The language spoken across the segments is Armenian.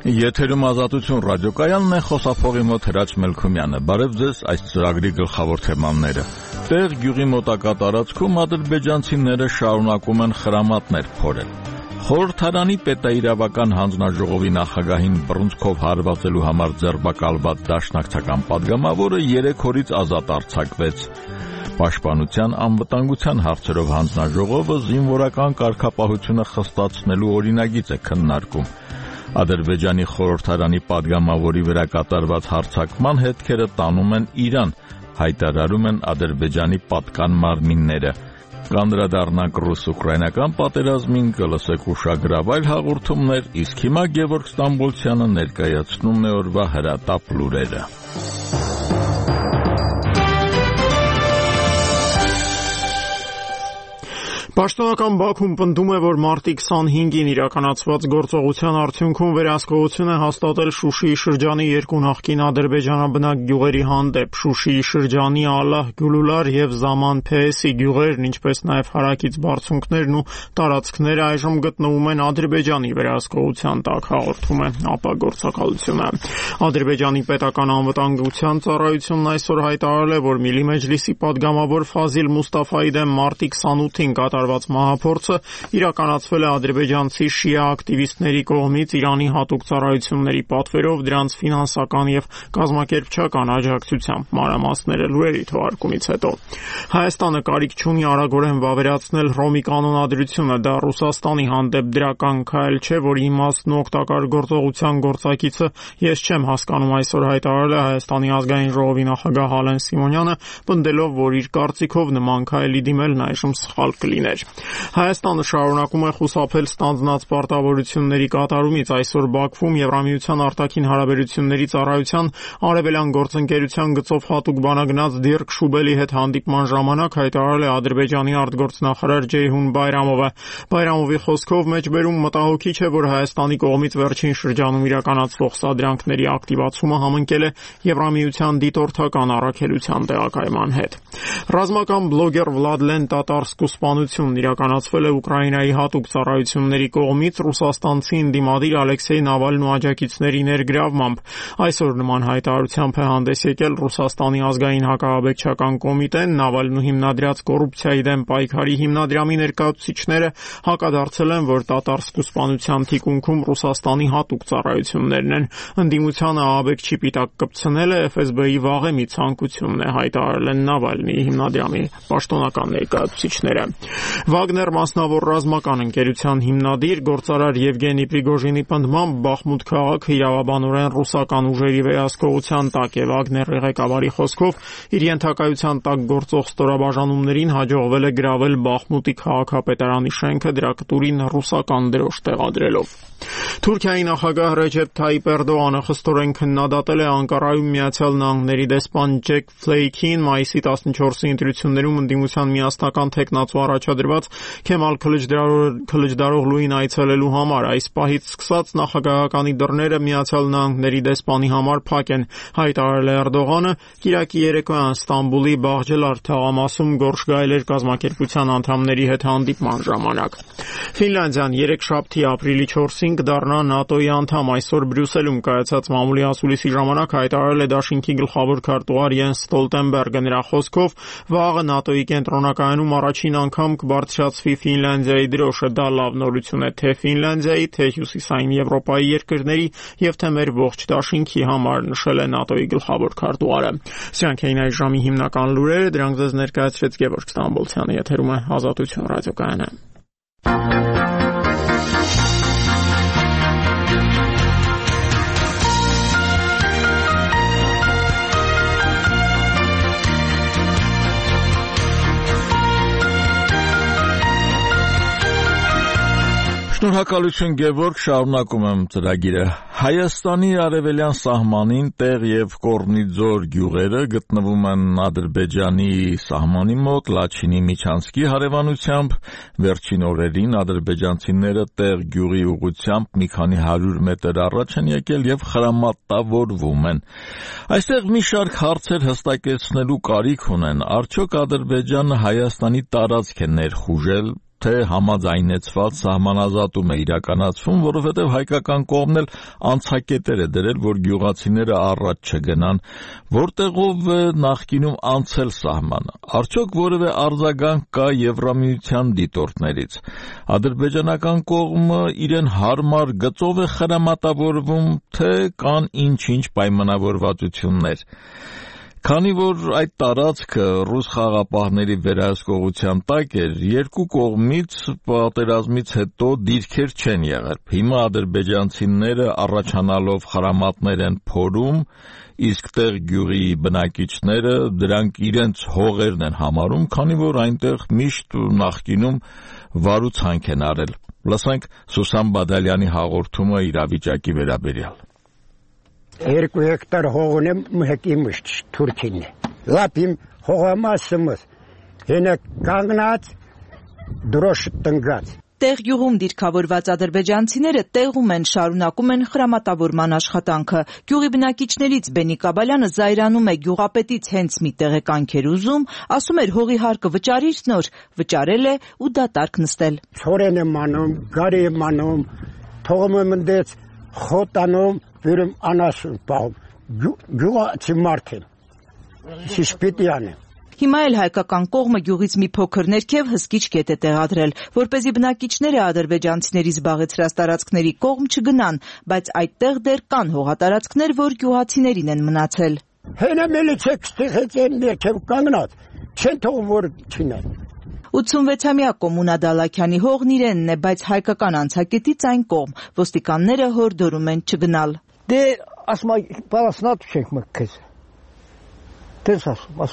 Եթերում Ազատություն ռադիոկայանն է, խոսափողի մոտ Հրաչ Մելքումյանը։ Բարև ձեզ, այս ծրագրի գլխավոր թեմաները։ Տեղ գյուղի մոտակա տարածքում ադրբեջանցիները շարունակում են խրամատներ փորել։ Խորհրդարանի պետաիրավական հանձնաժողովի նախագահին բռունցքով հարվածելու համար ձերբակալված դաշնակցական падգամավորը 3 օրից ազատ արձակվեց։ Պաշտպանության անվտանգության հարցերով հանձնաժողովը զինվորական կարգապահությունը խստացնելու օրինագիծ է քննարկում։ Ադրբեջանի խորհրդարանի падգամավորի վրա կատարված հարձակման հետքերը տանում են Իրան, հայտարարում են Ադրբեջանի պատկան մարմինները։ Կանդրադառնանք ռուս-ուկրաինական պատերազմին, կլսեք ուշագրավ այլ հաղորդումներ, իսկ հիմա Գևորգ Ստամբոլցյանը ներկայացնում է օրվա հրատապ լուրերը։ Պաշտոնական Բաքուն պնդում է, որ մարտի 25-ին իրականացված գործողության արդյունքում վերահսկողություն է հաստատել Շուշիի շրջանի 2 նախկին ադրբեջանաբնակ գյուղերի հանդեպ։ Շուշիի շրջանի Ալահ Գյուլուլար եւ Զաման Փեհեսի գյուղերն, ինչպես նաեւ հարակից բարձունքներն ու տարածքները այժմ գտնվում են Ադրբեջանի վերահսկողության տակ, հաղորդում է ԱՊԱ գործակալությունը։ Ադրբեջանի պետական անվտանգության ծառայությունն այսօր հայտարարել է, որ Միլի Մեջլիսի падգամավոր Ֆազիլ Մուստաֆայի դեմ մարտի 28-ին կատարված մահափորձը իրականացվել է ադրբեջանցի շիա ակտիվիստների կողմից Իրանի հատուկ ծառայությունների պատվերով, դրանց ֆինանսական եւ կազմակերպչական աջակցությամբ։ Մանրամասները լուրերի թողարկումից հետո։ Հայաստանը կարիք չունի արագորեն վավերացնել Հռոմի կանոնադրությունը, դա Ռուսաստանի հանդեպ դրական քայլ չէ, որի իմաստն ու օգտակար գործողության գործակիցը ես չեմ հասկանում, այսօր հայտարարել է Հայաստանի ազգային ժողովի նախագահ Հալեն Սիմոնյանը, պնդելով, որ իր կարծիքով նման քայլի դիմելն այժմ սխալ կլիներ։ Հայաստանը շարունակում է խուսափել ստանձնած պարտավորությունների կատարումից։ Այսօր Բաքվում Եվրամիության արտաքին հարաբերությունների ծառայության արևելյան գործընկերության գծով հատուկ բանագնաց Դիրք Շուբելի հետ հանդիպման ժամանակ հայտարարել է Ադրբեջանի արտգործնախարար Ջեյհուն Բայրամովը։ Բայրամովի խոսքով մեջբերում մտահոգիչ է, որ Հայաստանի կողմից վերջին շրջանում իրականացվող սադրանքների ակտիվացումը համընկել է Եվրամիության դիտորդական առաքելության տեղակայման հետ։ Ռազմական բլոգեր Վլադլեն Տատարսկու սպանությունն իրականացվել է Ուկրաինայի հատուկ ծառայությունների կողմից ռուսաստանցի ընդդիմադիր Ալեքսեյ Նավալնու աջակիցների ներգրավմամբ։ Այսօր նման հայտարարությամբ է հանդես եկել Ռուսաստանի ազգային հակահաբեկչական կոմիտեն։ Նավալնու հիմնադրած կոռուպցիայի դեմ պայքարի հիմնադրամի ներկայացուցիչները հակադարձել են, որ Տատարսկու սպանության թիկունքում Ռուսաստանի հատուկ ծառայություններն են։ Ընդդիմությանը ահաբեկչի պիտակ կպցնելը FSB-ի վաղեմի ցանկությունն է, հայտարարել են Նավալնիի հիմնադրամի պաշտոնական ներկայացուցիչները։ Վագներ մասնավոր ռազմական ընկերության հիմնադիր գործարար Եվգենի Պրիգոժինի պնդմամբ Բախմուտ քաղաքը իրավաբանորեն ռուսական ուժերի վերահսկողության տակ է։ Վագների ղեկավարի խոսքով իր ենթակայության տակ գործող ստորաբաժանումներին հաջողվել է գրավել Բախմուտի քաղաքապետարանի շենքը, դրա կտուրին ռուսական դրոշ տեղադրելով։ Թուրքիայի նախագահ Ռեջեփ Թայիպ Էրդողանը խստորեն քննադատել է Անկարայում Միացյալ Նահանգների դեսպան Ջեք Ֆլեյքին մայիսի 14-ի ընտրություններում ընդդիմության միասնական թեկնածու առաջադրված Քեմալ Քլիջդարօղլուին այցելելու համար։ Այս պահից սկսած նախագահականի դռները Միացյալ Նահանգների դեսպանի համար փակ են, հայտարարել է Էրդողանը կիրակի երեկոյան Ստամբուլի Բաղջելար թաղամասում գորշ գայլեր կազմակերպության անդամների հետ հանդիպման ժամանակ։ Ֆինլանդիան երեքշաբթի ապրիլի 4-ին կդառնա ՆԱՏՕ-ի անդամ։ Այսօր Բրյուսելում կայացած մամուլի ասուլիսի ժամանակ հայտարարել է դաշինքի գլխավոր քարտուղար Յենս Ստոլտենբերգը։ Նրա խոսքով վաղը ՆԱՏՕ-ի կենտրոնակայանում առաջին անգամ կբարձրացվի Ֆինլանդիայի դրոշը։ Դա լավ նորություն է թե Ֆինլանդիայի, թե Հյուսիսային Եվրոպայի երկրների եւ թե մեր ողջ դաշինքի համար, նշել է ՆԱՏՕ-ի գլխավոր քարտուղարը։ Սրանք էին այս ժամի հիմնական լուրերը, դրանք ձեզ ներկայացրեց Գևորգ Ստամբոլցյանը։ Եթերում է Ազատություն ռադիոկայանը։ Շնորհակալություն Գևորգ, շարունակում եմ ծրագիրը։ Հայաստանի արևելյան սահմանին Տեղ եւ Կորնիձոր գյուղերը գտնվում են Ադրբեջանի սահմանի մոտ Լաչինի Միչանսկի հարևանությամբ։ Վերջին օրերին ադրբեջանցիները Տեղ գյուղի ուղղությամբ մի քանի 100 մետր առաջ են եկել եւ խրամատավորվում են։ Այստեղ մի շարք հարցեր հստակեցնելու կարիք ունեն։ Արդյոք Ադրբեջանը Հայաստանի տարածք է ներխուժել թե համաձայնեցված սահմանազատում է իրականացվում, որովհետև հայկական կողմն էլ անցակետեր է դրել, որ գյուղացիները առաջ չգնան, որտեղով է նախկինում անցել սահմանը։ Արդյոք որևէ արձագանք կա Եվրամիության դիտորդներից։ Ադրբեջանական կողմը իրեն հարմար գծով է խրամատավորվում, թե կան ինչ-ինչ պայմանավորվածություններ։ Քանի որ այդ տարածքը ռուս խաղապահների վերահսկողության տակ էր, երկու կողմից պատերազմից հետո դիրքեր չեն եղել։ Հիմա ադրբեջանցիները առաջանալով խրամատներ են փորում, իսկ տեղ գյուղի բնակիչները դրանք իրենց հողերն են համարում, քանի որ այնտեղ միշտ նախկինում վարուցանք են արել։ Լսենք Սուսան Բադալյանի հաղորդումը իրավիճակի վերաբերյալ։ 2 հեկտար հող ունեմ մհեկի մշտ Թուրքինն է։ Լապ իմ հողամասımız հենը կանգնած դրոշ տնգած։ Տեղ գյուղում դիրքավորված ադրբեջանցիները տեղում են շարունակում են խրամատավորման աշխատանքը։ Գյուղի բնակիչներից Բենի Կաբալյանը զայրանում է գյուղապետից հենց մի տեղեկանք էր ուզում, ասում էր հողի հարկը վճարիր նոր, վճարել է ու դատարկ նստել։ Ցորեն եմ անում, գարի եմ անում, թողում եմ ընդեց խոտանում, վերում անասուն պահում, գյուղացի մարդ եմ, շիշպիտի անեմ։ Հիմա էլ հայկական կողմը գյուղից մի փոքր ներքև հսկիչ կետ է տեղադրել, որպեսզի բնակիչները ադրբեջանցիների զբաղեցրած տարածքների կողմ չգնան, բայց այդտեղ դեռ կան հողատարածքներ, որ գյուղացիներին են մնացել։ Հենա մելիցեք ստեղեց են ներքև կանգնած, չեն թողում որ չինեն։ 86-ամյա Կոմունա Դալաքյանի հողն իրենն է, բայց հայկական անցակետից այն կողմ, ոստիկանները հորդորում են չգնալ։ Դե ասում պարասնատ չենք մքես։ Դες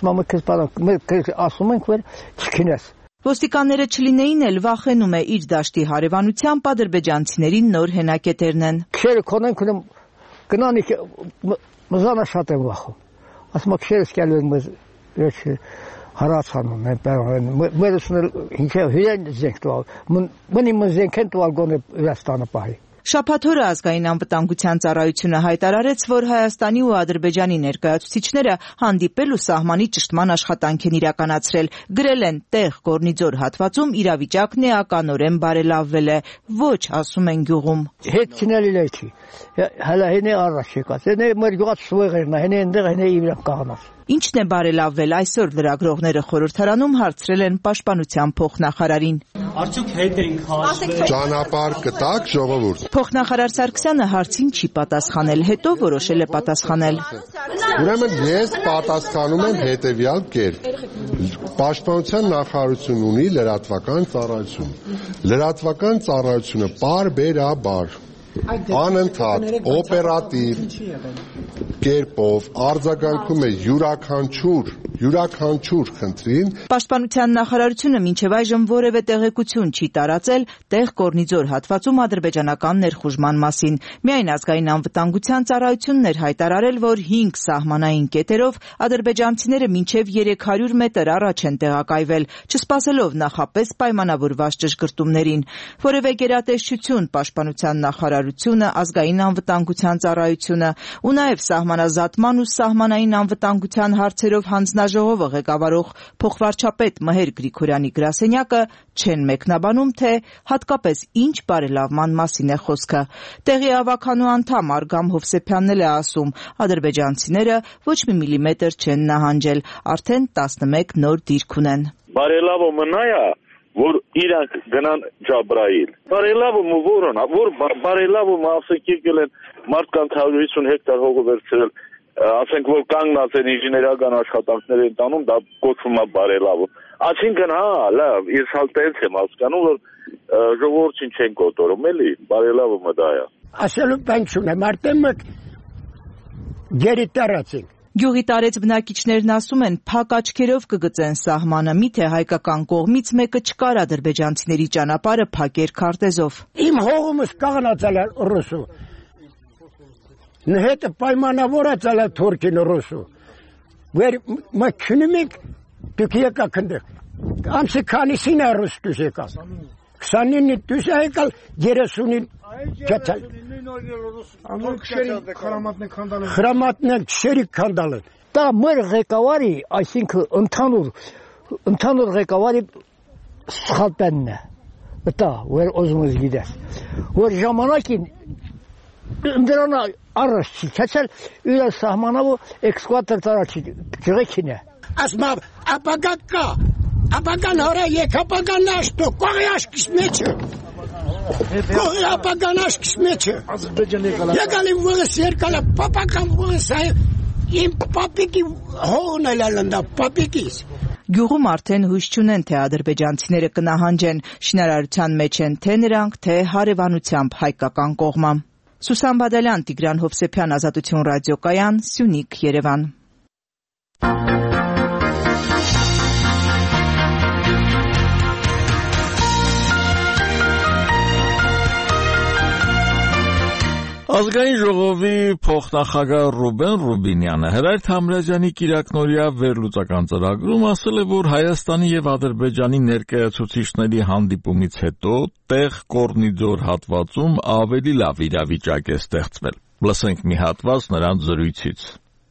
ասում ենք որ չքինես։ Ոստիկանները չլինեին էլ վախենում է իր դաշտի հարևանությամբ ադրբեջանցիների նոր հենակետերն են։ Քերը կոնենք գնանի մզանա շատ եմ վախում։ Ասում եք քերս գալու ես հարացանում են մերուսնել ինչեւ հյուրեն զենք տալ։ Մնի մզենք են տալ գոնե Վրաստանը պահի։ Շաբաթ օրը ազգային անվտանգության ծառայությունը հայտարարեց, որ Հայաստանի ու Ադրբեջանի ներկայացուցիչները հանդիպել ու սահմանի ճշտման աշխատանք են իրականացրել։ Գրել են տեղ Կորնիձոր հատվածում իրավիճակն էականորեն բարելավվել է։ Ոչ, ասում են գյուղում։ Հետ ցինելի լեչի։ Հələ հենե առաջ եկած։ Հենե մեր գյուղած շուղերն է, հենե այնտեղ հենե իվրան կաղնած։ Ինչն է բարելավվել այսօր լրագրողները խորհրդարանում հարցրել են պաշտպանության փոխնախարարին։ Արդյոք հետ ենք հասել։ Ճանապարհ կտակ ժողովուրդ։ Փոխնախարար Սարգսյանը հարցին չի պատասխանել, հետո որոշել է պատասխանել։ Ուրեմն ես պատասխանում եմ հետևյալ կերպ։ Պաշտպանության նախարարություն ունի լրատվական ծառայություն։ Լրատվական ծառայությունը պարբերաբար անընդհատ օպերատիվ կերպով արձագանքում է յուրաքանչյուր խնդրին։ Պաշտպանության նախարարությունը մինչև այժմ որևէ տեղեկություն չի տարածել տեղ Կորնիձոր հատվածում ադրբեջանական ներխուժման մասին։ Միայն ազգային անվտանգության ծառայությունն էր հայտարարել, որ 5 սահմանային կետերով ադրբեջանցիները մինչև 300 մետր առաջ են տեղակայվել, չսպասելով նախապես պայմանավորված ճշգրտումներին։ Որևէ գերատեսչություն պաշտպանության նախարարությունը, ազգային անվտանգության ծառայությունը ու նաև սահմանազատման ու սահմանային անվտանգության հարցերով հանձնաժողովը ղեկավարող փոխվարչապետ Մհեր Գրիգորյանի գրասենյակը չեն մեկնաբանում, թե հատկապես ինչ բարելավման մասին է խոսքը։ Տեղի ավականու անդամ Արգամ Հովսեփյանն էլ է ասում, ադրբեջանցիները ոչ մի միլիմետր չեն նահանջել, արդեն 11 նոր դիրք ունեն։ Բարելավումը նա է, որ իրանք գնան Ջաբրայիլ։ Բարելավումը որն է, որ բարելավումը ասենք եկել են մարդկանց 150 հեկտար հողը վերցրել, ասենք որ կանգնած են ինժեներական աշխատանքներ են տանում, դա կոչվում է բարելավում։ Այսինքն հա, լավ, ես հալ տենց եմ հասկանում, որ ժողովրդին չեն կոտորում, էլի, բարելավումը դա է։ Ասելու բան չունեմ, արդեն մենք գերի տարածենք։ Գյուղի տարեց բնակիչներն ասում են, փակ աչքերով կգծեն սահմանը, միթե հայկական կողմից մեկը չկար ադրբեջանցիների ճանապարհը փակեր քարտեզով։ Իմ հողումս կաղնացել է ռուսու։ Նհետը պայմանավորացել է թուրքին ռուսու։ Վեր մաքնում եք դուք եկաք ընդեղ։ Ամսի քանիսին է ռուս դուս եկալ։ 29-ի դուս եկալ 30-ին կեցալ։ Խրամատն քշերի քանդալն։ Դա մեր ղեկավարի, այսինքն ընդհանուր ղեկավարի սխալտենն է։ Դա որ ուզում ես գիտես որ ժամանակին դրան առաջ չեցել իր սահմանով էքսկվատոր տարածի ջրեքին է ասմա ապագան հորա եկապագան նաշտո կողի աշկիս մեջը կողի ապագան աշկիս մեջը եկալի վղս երկալը պապական վղս իմ պապիկի հողն էլ ալնդա պապիկիս Գյուղում արդեն հույս չունեն, թե ադրբեջանցիները կնահանջեն, շինարարության մեջ են թե նրանք, թե հարևանությամբ հայկական կողմը։ Սուսան Բադալյան, Տիգրան Հովսեփյան, Ազատություն ռադիոկայան, Սյունիք, Երևան։ Ազգային ժողովի փոխնախագահ Ռուբեն Ռուբինյանը Հրայր Թամրազյանի կիրակնօրյա վերլուծական ծրագրում ասել է, որ Հայաստանի եւ Ադրբեջանի ներկայացուցիչների հանդիպումից հետո տեղ Կորնիձոր հատվածում ավելի լավ իրավիճակ է ստեղծվել։ Լսենք մի հատված նրանց զրույցից։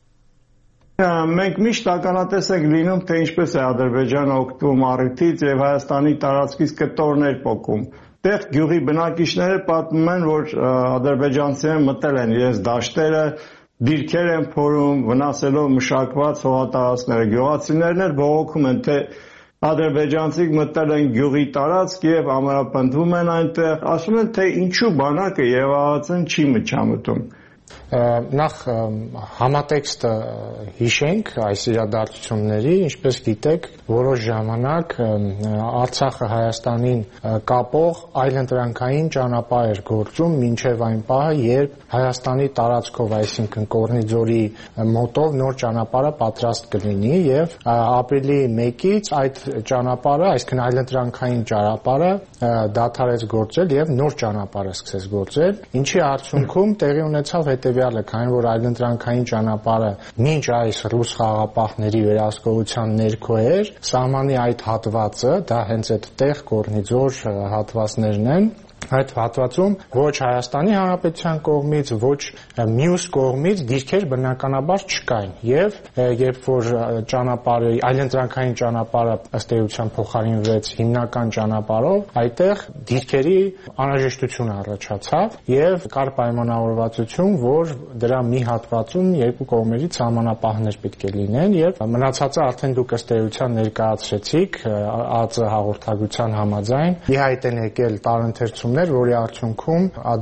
Մենք միշտ ականատես ենք լինում, թե ինչպես է Ադրբեջանը օգտվում առիթից եւ Հայաստանի տարածքից կտորներ պոկում։ Տեղ գյուղի բնակիչները պատմում են, որ ադրբեջանցիները մտել են իրենց դաշտերը, դիրքեր են փորում, վնասելով մշակված հողատարածքները։ Գյուղացիներն էլ բողոքում են, թե ադրբեջանցիք մտել են գյուղի տարածք եւ ամրապնդվում են այնտեղ, ասում են, թե ինչու բանակը եւ ԱԱԾ-ն չի միջամտում։ Նախ համատեքստը հիշենք այս իրադարձությունների, ինչպես գիտեք, որոշ ժամանակ Արցախը Հայաստանին կապող այլընտրանքային ճանապարհ էր գործում մինչև այն պահը, երբ Հայաստանի տարածքով, այսինքն Կորնիձորի մոտով նոր ճանապարհը պատրաստ կլինի եւ ապրիլի 1-ից այդ ճանապարհը, այսինքն այլընտրանքային ճանապարհը դադարեց գործել եւ նոր ճանապարհը սկսեց գործել, ինչի արդյունքում տեղի ունեցավ հետևյալը, քանի որ այլընտրանքային ճանապարհը մինչ այս ռուս խաղապահների վերահսկողության ներքո էր, սահմանի այդ հատվածը, դա հենց այդ տեղ Կորնիձոր հատվածներն են, այդ հատվածում ոչ Հայաստանի Հանրապետության կողմից, ոչ մյուս կողմից դիրքեր բնականաբար չկային եւ երբ որ ճանապարհը այլընտրանքային ճանապարհը ըստ էության փոխարինվեց հիմնական ճանապարհով, այդտեղ դիրքերի անհրաժեշտություն առաջացավ եւ կար պայմանավորվածություն, որ դրա մի հատվածում երկու կողմերից սահմանապահներ պետք է լինեն եւ մնացածը արդեն դուք ըստ էության ներկայացրեցիք ԱԱԾ հաղորդագրության համաձայն ի հայտ են եկել տարընթերցումներ, որի արդյունքում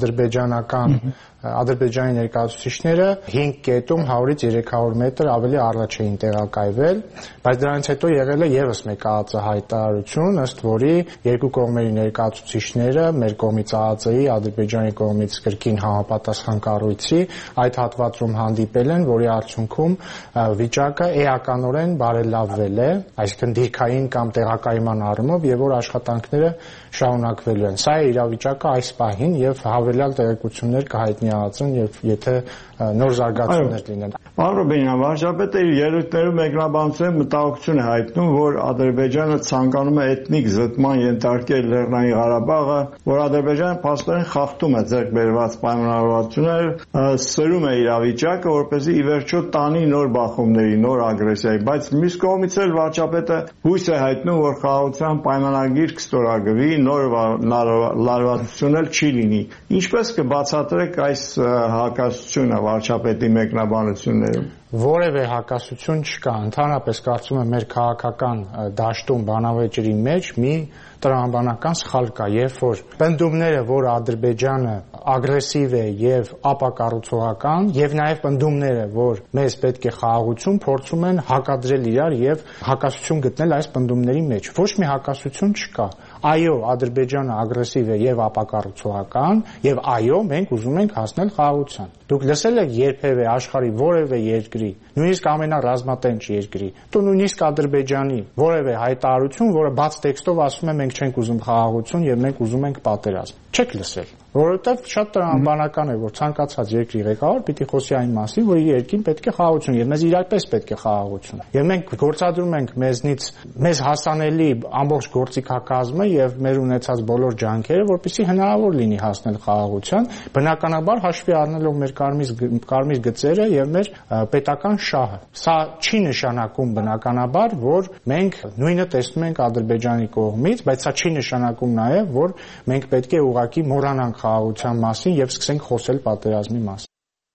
Ադրբեջանի ներկայացուցիչները 5 կետում 100-ից 300 մետր ավելի առաջ էին տեղակայվել, բայց դրանից հետո եղել է եւս մեկ ԱԱԾ հայտարարություն, ըստ որի երկու կողմերի ներկայացուցիչները մեր կողմից ԱԱԾ-ի, Ադրբեջանի կողմից կրկին համապատասխան կառույցի այդ հատվածում հանդիպել են, որի արդյունքում վիճակը էականորեն բարելավվել է, այսինքն դիրքային կամ տեղակայման առումով եւ որ աշխատանքները շարունակվելու են։ Սա է իրավիճակը այս պահին եւ հավելյալ տեղեկություններ կհայտնի ԱԱԾ-ն եւ եթե նոր զարգացումներ լինեն։ Պարոն Ռուբինյան, վարչապետը իր ելույթներում մեկնաբանության մտահոգություն է հայտնում, որ Ադրբեջանը ցանկանում է էթնիկ զտման ենթարկել Լեռնային Ղարաբաղը, որ Ադրբեջանը փաստորեն խախտում է ձեռք բերված պայմանավորվածություններ, սրում է իրավիճակը, որպեսզի ի վերջո տանի նոր բախումների, նոր ագրեսիայի, բայց մյուս կողմից էլ վարչապետը հույս է հայտնում, որ խաղաղության պայմանագիր կստորագրվի, նոր լարվածություն էլ չի լինի։ Ինչպես կբացատրեք այս հակասությունը վարչապետի մեկնաբանություններում։ Որևէ հակասություն չկա, ընդհանրապես կարծում եմ մեր քաղաքական դաշտում բանավեճերի մեջ մի տրամաբանական սխալ կա, երբ որ պնդումները, որ Ադրբեջանը ագրեսիվ է եւ ապակառուցողական եւ նաեւ պնդումները, որ մեզ պետք է խաղաղություն, փորձում են հակադրել իրար եւ հակասություն գտնել այս պնդումների մեջ։ Ոչ մի հակասություն չկա։ Այո, Ադրբեջանը ագրեսիվ է եւ ապակառուցողական եւ այո, մենք ուզում ենք հասնել խաղաղության։ Դուք լսել եք երբևէ աշխարհի որևէ երկրի, նույնիսկ ամենառազմատենչ երկրի, դու նույնիսկ Ադրբեջանի որևէ հայտարարություն, որը բաց տեքստով ասում է մենք չենք ուզում խաղաղություն եւ մենք ուզում ենք պատերազմ։ Չեք լսել, որովհետեւ շատ տրամաբանական է, որ ցանկացած երկրի ղեկավար պիտի խոսի այն մասին, որ իր երկրին պետք է խաղաղություն եւ մեզ իրապես պետք է խաղաղություն։ Եվ մենք գործադրում ենք մեզնից մեզ հասանելի ամբողջ գործիքակազմը եւ մեր ունեցած բոլոր ջանքերը, որպեսզի հնարավոր լինի հասնել խաղաղության, բնականաբար հաշվի առնելով մեր կարմիր գծերը եւ մեր պետական շահը։ Սա չի նշանակում բնականաբար, որ մենք նույնը տեսնում ենք Ադրբեջանի կողմից, բայց սա չի նշանակում նաեւ, որ մենք պետք է ուղղակի մոռանանք խաղաղության մասին եւ սկսենք խոսել պատերազմի մասին։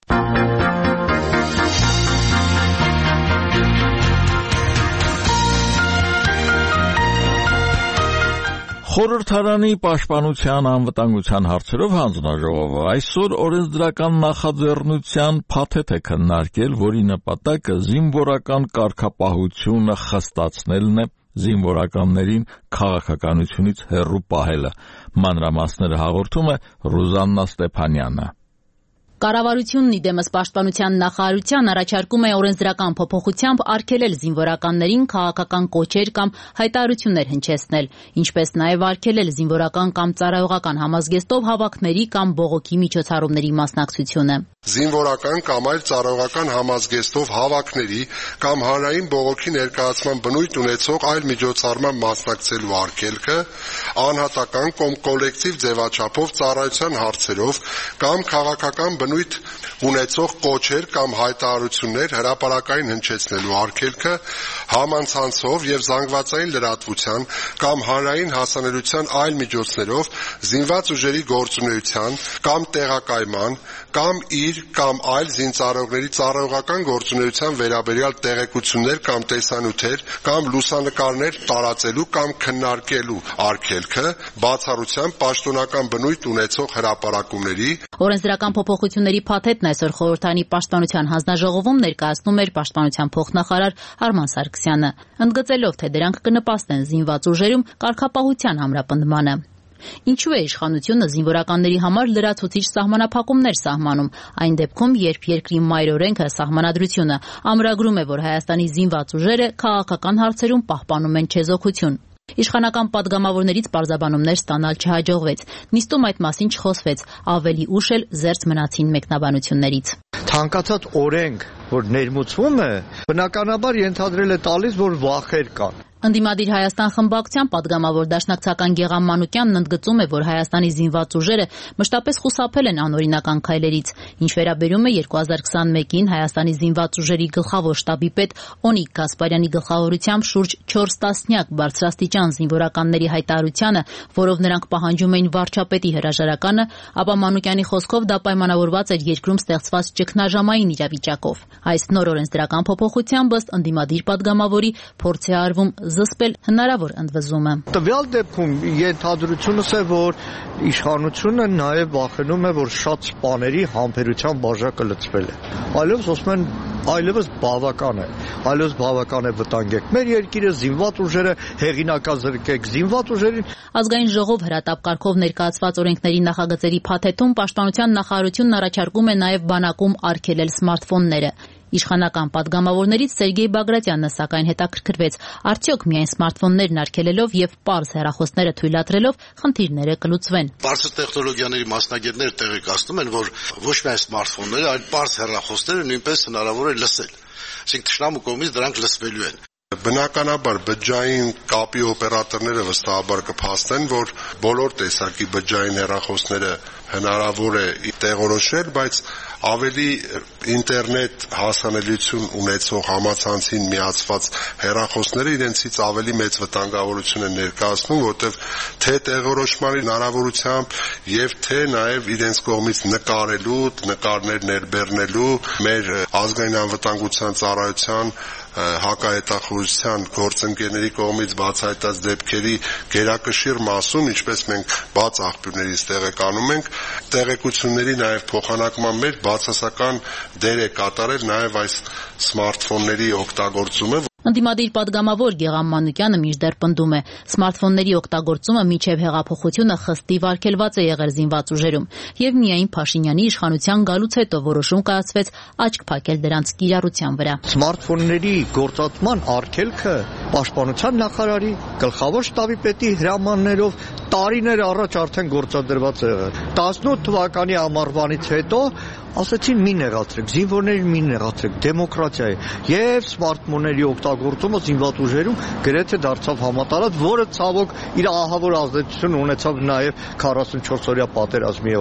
Խորհրդարանի պաշտպանության անվտանգության հարցերով հանձնաժողովը այսօր օրենսդրական նախաձեռնության փաթեթ է քննարկել, որի նպատակը զինվորական կարգապահությունը խստացնելն է, զինվորականներին քաղաքականությունից հեռու պահելը։ Մանրամասները հաղորդում է Ռուզաննա Ստեփանյանը։ Կառավարությունն իդեմս պաշտպանության նախարարության առաջարկում է օրենսդրական փոփոխությամբ արգելել զինվորականներին քաղաքական կոչեր կամ հայտարարություններ հնչեցնել, ինչպես նաև արգելել զինվորական կամ ծառայողական համազգեստով հավաքների կամ բողոքի միջոցառումների մասնակցությունը։ Զինվորական կամ այլ ծառայողական համազգեստով հավաքների կամ հանրային բողոքի ներկայացման բնույթ ունեցող այլ միջոցառման մասնակցելու արգելքը, անհատական կամ կոլեկտիվ ձևաչափով ծառայության հարցերով կամ քաղաքական բնույթ ունեցող կոչեր կամ հայտարարություններ հրապարակային հնչեցնելու արգելքը, համանցանցով եւ զանգվածային լրատվության կամ հանրային հասանելիության այլ միջոցներով զինված ուժերի գործունեության կամ տեղակայման կամ իր կամ այլ զինծառայողների ծառայողական գործունեության վերաբերյալ տեղեկություններ կամ տեսանյութեր կամ լուսանկարներ տարածելու կամ քննարկելու արգելքը, բացառությամբ պաշտոնական բնույթ ունեցող հրապարակումների։ Օրենսդրական փոփոխությունների փաթեթն այսօր խորհրդարանի պաշտպանության հանձնաժողովում ներկայացնում էր պաշտպանության փոխնախարար Արման Սարգսյանը, ընդգծելով, թե դրանք կնպաստեն զինված ուժերում կարգապահության ամրապնդմանը։ Ինչու է իշխանությունը զինվորականների համար լրացուցիչ սահմանափակումներ սահմանում, այն դեպքում, երբ երկրի մայրօրենքը սահմանադրությունը ամրագրում է, որ Հայաստանի զինված ուժերը քաղաքական հարցերում պահպանում են չեզոքություն։ Իշխանական падգամավորներից պարզաբանումներ ստանալ չհաջողվեց։ Նիստում այդ մասին չխոսվեց, ավելի ուշ էլ զերծ մնացին մեկնաբանություններից։ Ցանկացած օրենք, որ ներմուծվում է, բնականաբար ենթադրել է տալիս, որ վախեր կան։ Ընդդիմադիր Հայաստան խմբակցության падգամավոր դաշնակցական Գեղամ Մանուկյանն ընդգծում է, որ Հայաստանի զինված ուժերը մշտապես խուսափել են անօրինական քայլերից, ինչ վերաբերում է 2021-ին Հայաստանի զինված ուժերի գլխավոր շտաբի պետ Օնիկ Գասպարյանի գլխավորությամբ շուրջ 4 տասնյակ բարձրաստիճան զինվորականների հայտարարությանը, որով նրանք պահանջում էին վարչապետի հրաժարականը, ապա Մանուկյանի խոսքով դա պայմանավորված էր երկրում ստեղծված ճգնաժամային իրավիճակով։ Այս նոր օրենսդրական փոփոխությամբ ըստ ընդդիմադիր падգամավորի փորձ է արվում զսպել հնարավոր ընդվզումը։ Տվյալ դեպքում ենթադրությունս է, որ իշխանությունը նաև վախենում է, որ շատ սպաների համբերության բաժակը լցվել է։ Այլևս բավական է վտանգեք մեր երկիրը, զինված ուժերը հեղինակազրկեք զինված ուժերին։ Ազգային ժողով հրատապ կարգով ներկայացված օրենքների նախագծերի փաթեթում պաշտպանության նախարարությունն առաջարկում է նաև բանակում արգելել սմարթֆոնները։ Իշխանական падգամավորներից Սերգեյ Բագրատյանը սակայն հետաքրքրվեց, արդյոք միայն սմարթֆոններն արգելելով եւ պարզ հեռախոսները թույլատրելով խնդիրները կլուծվեն։ Պարզ տեխնոլոգիաների մասնագետները տեղեկացնում են, որ ոչ միայն սմարթֆոնները, այլ պարզ հեռախոսները նույնպես հնարավոր է լսել։ Այսինքն թշնամու կողմից դրանք լսվելու են։ Բնականաբար բջջային կապի օպերատորները վստահաբար կփաստեն, որ բոլոր տեսակի բջջային հեռախոսները հնարավոր է տեղորոշել, բայց ավելի ինտերնետ հասանելիություն ունեցող համացանցին միացված հեռախոսները իրենցից ավելի մեծ վտանգավորություն են ներկայացնում, որտեղ թե տեղորոշման հնարավորությամբ եւ թե նաեւ իրենց կողմից նկարելու, նկարներ ներբեռնելու մեր ազգային անվտանգության ծառայության հակահետախուզության գործընկերների կողմից բացահայտած դեպքերի գերակշիռ մասում, ինչպես մենք բաց աղբյուրներից տեղեկանում ենք, տեղեկությունների նաև փոխանակման մեջ բացասական դեր է կատարել նաև այս սմարթֆոնների օգտագործումը։ Ընդդիմադիր падգամավոր Գեղամ Մանուկյանը մինչդեռ պնդում է, սմարթֆոնների օգտագործումը մինչև հեղափոխությունը խստիվ արգելված է եղել զինված ուժերում, եւ միայն Փաշինյանի իշխանության գալուց հետո որոշում կայացվեց աչք փակել դրանց կիրառության վրա։ Սմարթֆոնների գործածման արգելքը պաշտպանության նախարարի գլխավոր շտաբի պետի հրամաններով տարիներ առաջ արդեն գործադրված է եղել։ 18 թվականի ամառվանից հետո ասացին մի նեղացրեք, զինվորներին մի նեղացրեք, դեմոկրատիա է, եւ սմարթֆոնների օգտագործումը զինված ուժերում գրեթե դարձավ համատարած, որը ցավոք իր ահավոր ազդեցություն ունեցավ նաեւ 44-օրյա պատերազմի օրեր։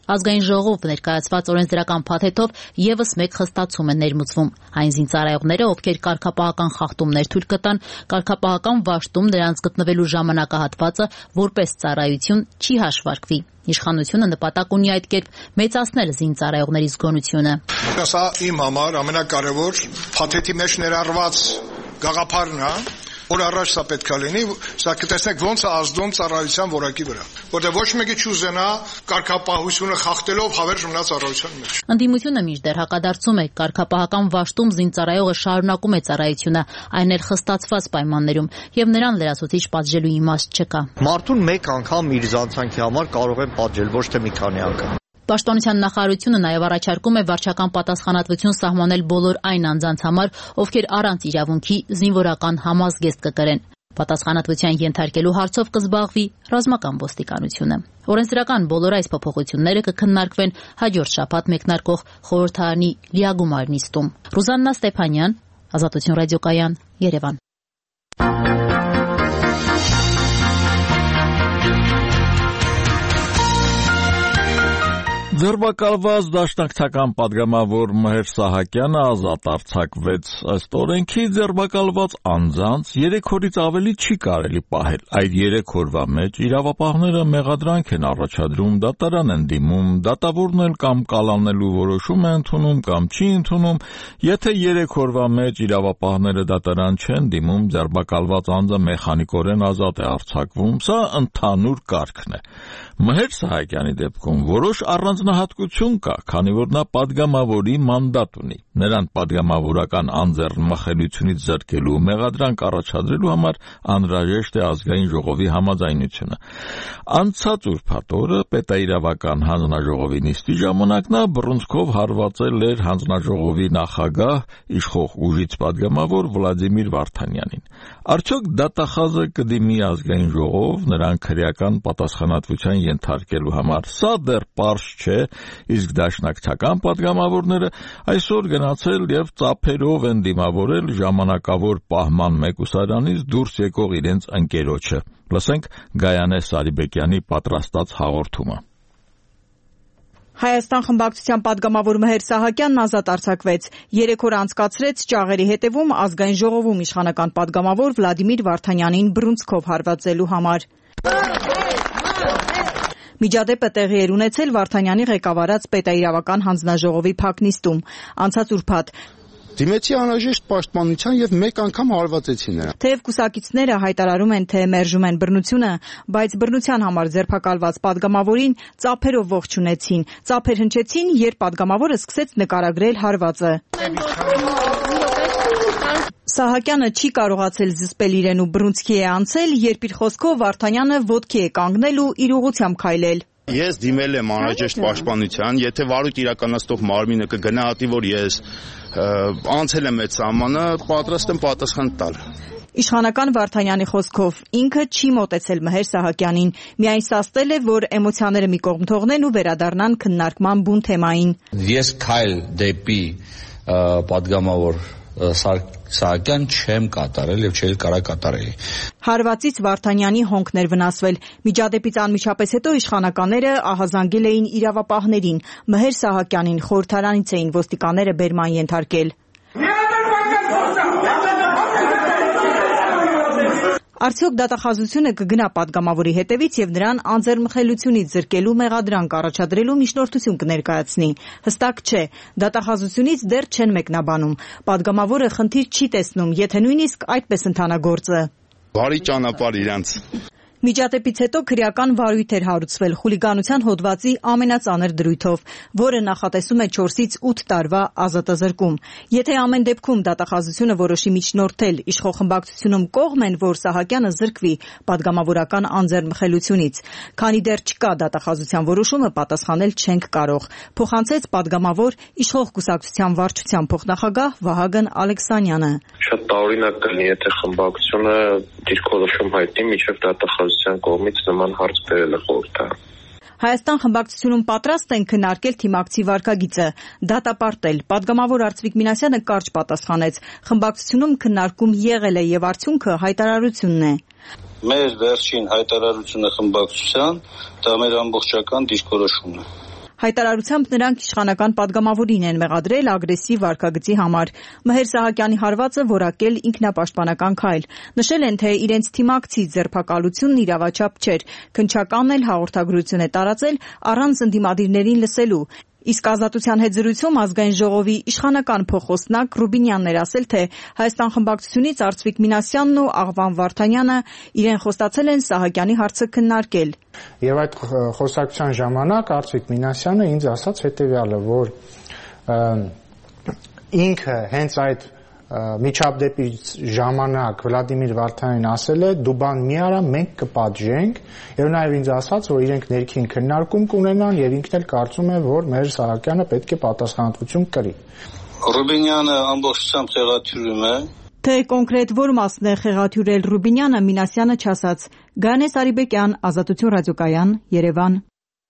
Ազգային ժողով ներկայացված օրենսդրական փաթեթով եւս մեկ խստացում է ներմուծվում։ Այն զինծառայողները, ովքեր կարգապահական խախտումներ թույլ կտան, կարգապահական վաշտում նրանց գտնվելու ժամանակահատվածը որպես ծառայություն չի հաշվարկվի։ Իշխանությունը նպատակ ունի այդ կերպ մեծացնել զինծառայողների զգոնությունը։ Սա իմ համար ամենակարևոր փաթեթի մեջ ներառված գաղափարն է, որ առաջ սա պետք է լինի, սա կտեսնեք ոնց է ազդում ծառայության որակի վրա, որտեղ ոչ մեկի չուզենա կարգապահությունը խախտելով հավերժ մնա ծառայության մեջ։ Ընդդիմությունը մինչդեռ հակադարձում է, կարգապահական վաշտում զինծառայողը շարունակում է ծառայությունը, այն էլ խստացված պայմաններում, եւ նրան լրացուցիչ պատժելու իմաստ չկա։ Մարդուն մեկ անգամ իր զանցանքի համար կարող են պատժել, ոչ թե մի քանի անգամ։ Պաշտպանության նախարարությունը նաև առաջարկում է վարչական պատասխանատվություն սահմանել բոլոր այն անձանց համար, ովքեր առանց իրավունքի զինվորական համազգեստ կկրեն։ Պատասխանատվության ենթարկելու հարցով կզբաղվի ռազմական ոստիկանությունը։ Օրենսդրական բոլոր այս փոփոխությունները կքննարկվեն հաջորդ շաբաթ մեկնարկող խորհրդարանի լիագումար նիստում։ Ռուզաննա Ստեփանյան, Ազատություն ռադիոկայան, Երևան։ Ձերբակալված դաշնակցական պատգամավոր Մհեր Սահակյանը ազատ արձակվեց։ Ըստ օրենքի ձերբակալված անձանց 3 օրից ավելի չի կարելի պահել։ Այդ 3 օրվա մեջ իրավապահները մեղադրանք են առաջադրում, դատարան են դիմում, դատավորն էլ կամ կալանելու որոշում է ընդունում կամ չի ընդունում։ Եթե 3 օրվա մեջ իրավապահները դատարան չեն դիմում, ձերբակալված անձը մեխանիկորեն ազատ է արձակվում։ Սա ընդհանուր կարգն է։ Մհեր Սահակյանի դեպքում որոշ առանձնահատկություն կա, քանի որ նա պատգամավորի մանդատ ունի։ Նրան պատգամավորական անձեռնմխելիությունից զրկելու մեղադրանք առաջադրելու համար անհրաժեշտ է ազգային ժողովի համաձայնությունը։ Անցած ուրբաթ օրը պետաիրավական հանձնաժողովի նիստի ժամանակ նա բռունցքով հարվածել էր հանձնաժողովի նախագահ, իշխող ուժից պատգամավոր Վլադիմիր Վարդանյանին։ Արդյոք դատախազը կդիմի ազգային ժողով նրան քրեական պատասխանատվության ենթարկելու համար։ Սա դեռ պարզ չէ, իսկ դաշնակցական պատգամավորները այսօր գնացել եւ ծափերով են դիմավորել ժամանակավոր պահման մեկուսարանից դուրս եկող իրենց ընկերոջը։ Լսենք Գայանե Սարիբեկյանի պատրաստած հաղորդումը։ Հայաստան խմբակցության պատգամավոր Մհեր Սահակյանն ազատ արձակվեց։ 3 օր անցկացրեց ճաղերի հետևում ազգային ժողովում իշխանական պատգամավոր Վլադիմիր Վարդանյանին բռունցքով հարվածելու համար։ Միջադեպը տեղի էր ունեցել Վարդանյանի ղեկավարած պետաիրավական հանձնաժողովի փակ նիստում։ Անցած ուրբաթ դիմեցի անհրաժեշտ պաշտպանության եւ մեկ անգամ հարվածեցի նրան։ Թեև կուսակիցները հայտարարում են, թե մերժում են բռնությունը, բայց բռնության համար ձերբակալված պատգամավորին ծափերով ողջունեցին։ Ծափեր հնչեցին, երբ պատգամավորը սկսեց նկարագրել հարվածը։ Սահակյանը չի կարողացել զսպել իրեն ու բռունցքի է անցել, երբ իր խոսքով Վարդանյանը ոտքի է կանգնել ու իր ուղղությամբ քայլել։ Ես դիմել եմ անհրաժեշտ պաշտպանության, եթե վարույթ իրականացնող մարմինը կգնահատի, որ ես անցել եմ այդ սահմանը, պատրաստ եմ պատասխան տալ։ Իշխանական Վարդանյանի խոսքով ինքը չի մոտեցել Մհեր Սահակյանին, միայն սաստել է, որ էմոցիաները մի կողմ թողնեն ու վերադառնան քննարկման բուն թեմային։ Ես քայլ դեպի պատգամավոր Սահակյան չեմ կատարել եւ չէի կարող կատարել։ Հարվածից Վարդանյանի հոնքներ վնասվել։ Միջադեպից անմիջապես հետո իշխանականները ահազանգել էին իրավապահներին։ Մհեր Սահակյանին խորհրդարանից էին ոստիկանները բերման ենթարկել։ Արդյոք դատախազությունը կգնա պատգամավորի հետևից եւ նրան անձեռնմխելիությունից զրկելու մեղադրանք առաջադրելու միջնորդություն կներկայացնի։ Հստակ չէ, դատախազությունից դեռ չեն մեկնաբանում։ Պատգամավորը խնդիր չի տեսնում, եթե նույնիսկ այդպես ընթանա գործը։ Բարի ճանապարհ իրանց։ Միջադեպից հետո քրեական վարույթ էր հարուցվել խուլիգանության հոդվածի ամենածանր դրույթով, որը նախատեսում է 4-ից 8 տարվա ազատազրկում։ Եթե ամեն դեպքում դատախազությունը որոշի միջնորդել, իշխող խմբակցությունում կողմ են, որ Սահակյանը զրկվի պատգամավորական անձեռնմխելիությունից։ Քանի դեռ չկա դատախազության որոշումը, պատասխանել չենք կարող, փոխանցեց պատգամավոր իշխող կուսակցության վարչության փոխնախագահ Վահագն Ալեքսանյանը։ Շատ տարօրինակ կլինի, եթե խմբակցությունը դիրքորոշում հայտնի միջև դատախազության կողմից նման հարց բերել է խորհրդարան։ Հայաստան խմբակցությունում պատրաստ են քննարկել թիմակցի վարքագիծը, դատապարտել։ Պատգամավոր Արծվիկ Մինասյանը կարճ պատասխանեց. խմբակցությունում քննարկում եղել է եւ արդյունքը հայտարարությունն է։ Մեր վերջին հայտարարությունը խմբակցության դա մեր ամբողջական դիրքորոշումն է։ Հայտարարությամբ նրանք իշխանական падգամավորին են մեղադրել ագրեսիվ վարքագծի համար։ Մհեր Սահակյանի հարվածը որակել ինքնապաշտպանական քայլ։ Նշել են, թե իրենց թիմակցի ձերբակալությունն իրավաչափ չէր։ Քննչականն էլ հաղորդագրություն է տարածել առանց ընդդիմադիրներին լսելու։ Իսկ Ազատության հետ զրույցում Ազգային ժողովի իշխանական փոխոստնակ Ռուբինյանն էր ասել, թե Հայաստան խմբակցությունից Արծվիկ Մինասյանն ու Աղվան Վարդանյանը իրեն խոստացել են Սահակյանի հարցը քննարկել։ Եվ այդ խոսակցության ժամանակ Արծվիկ Մինասյանը ինձ ասաց հետևյալը, որ ինքը հենց այդ միջադեպի ժամանակ Վլադիմիր Վարդանյանին ասել է դու բան մի արա, մենք կպատժենք, եւ նաեւ ինձ ասաց, որ իրենք ներքին քննարկում կունենան եւ ինքն էլ կարծում է, որ մեր Սահակյանը պետք է պատասխանատվություն կրի։ Ռուբինյանը ամբողջությամբ խեղաթյուրում է։ Թե կոնկրետ որ մասն է խեղաթյուրել Ռուբինյանը, Մինասյանը չասաց։ Գանես Արիբեկյան, Ազատություն ռադիոկայան, Երևան։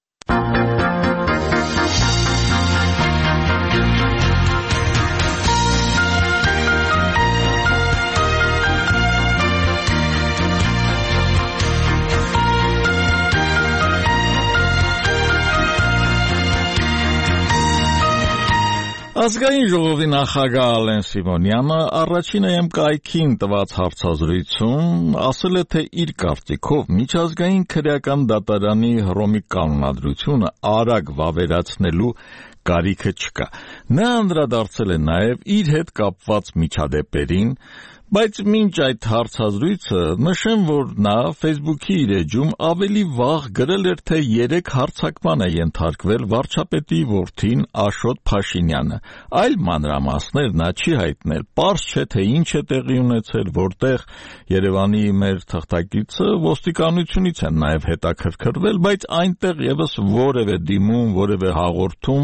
Ազգային ժողովի նախագահ Ալեն Սիմոնյանը առաջին կայքին տված հարցազրույցում ասել է, թե իր կարծիքով միջազգային քրեական դատարանի Հռոմի կանոնադրությունը արագ վավերացնելու կարիքը չկա։ Նա անդրադարձել է նաև իր հետ կապված միջադեպերին, բայց մինչ այդ հարցազրույցը նշեմ, որ նա Facebook-ի իր էջում ավելի վաղ գրել էր, թե 3 հարձակման է ենթարկվել վարչապետի որդին Աշոտ Փաշինյանը։ Այլ մանրամասներ նա չի հայտնել։ Պարզ չէ, թե ինչ է տեղի ունեցել, որտեղ Երևանի մեր թղթակիցը ոստիկանությունից են նաև հետաքրքրվել, բայց այնտեղ եւս որևէ դիմում, որևէ հաղորդում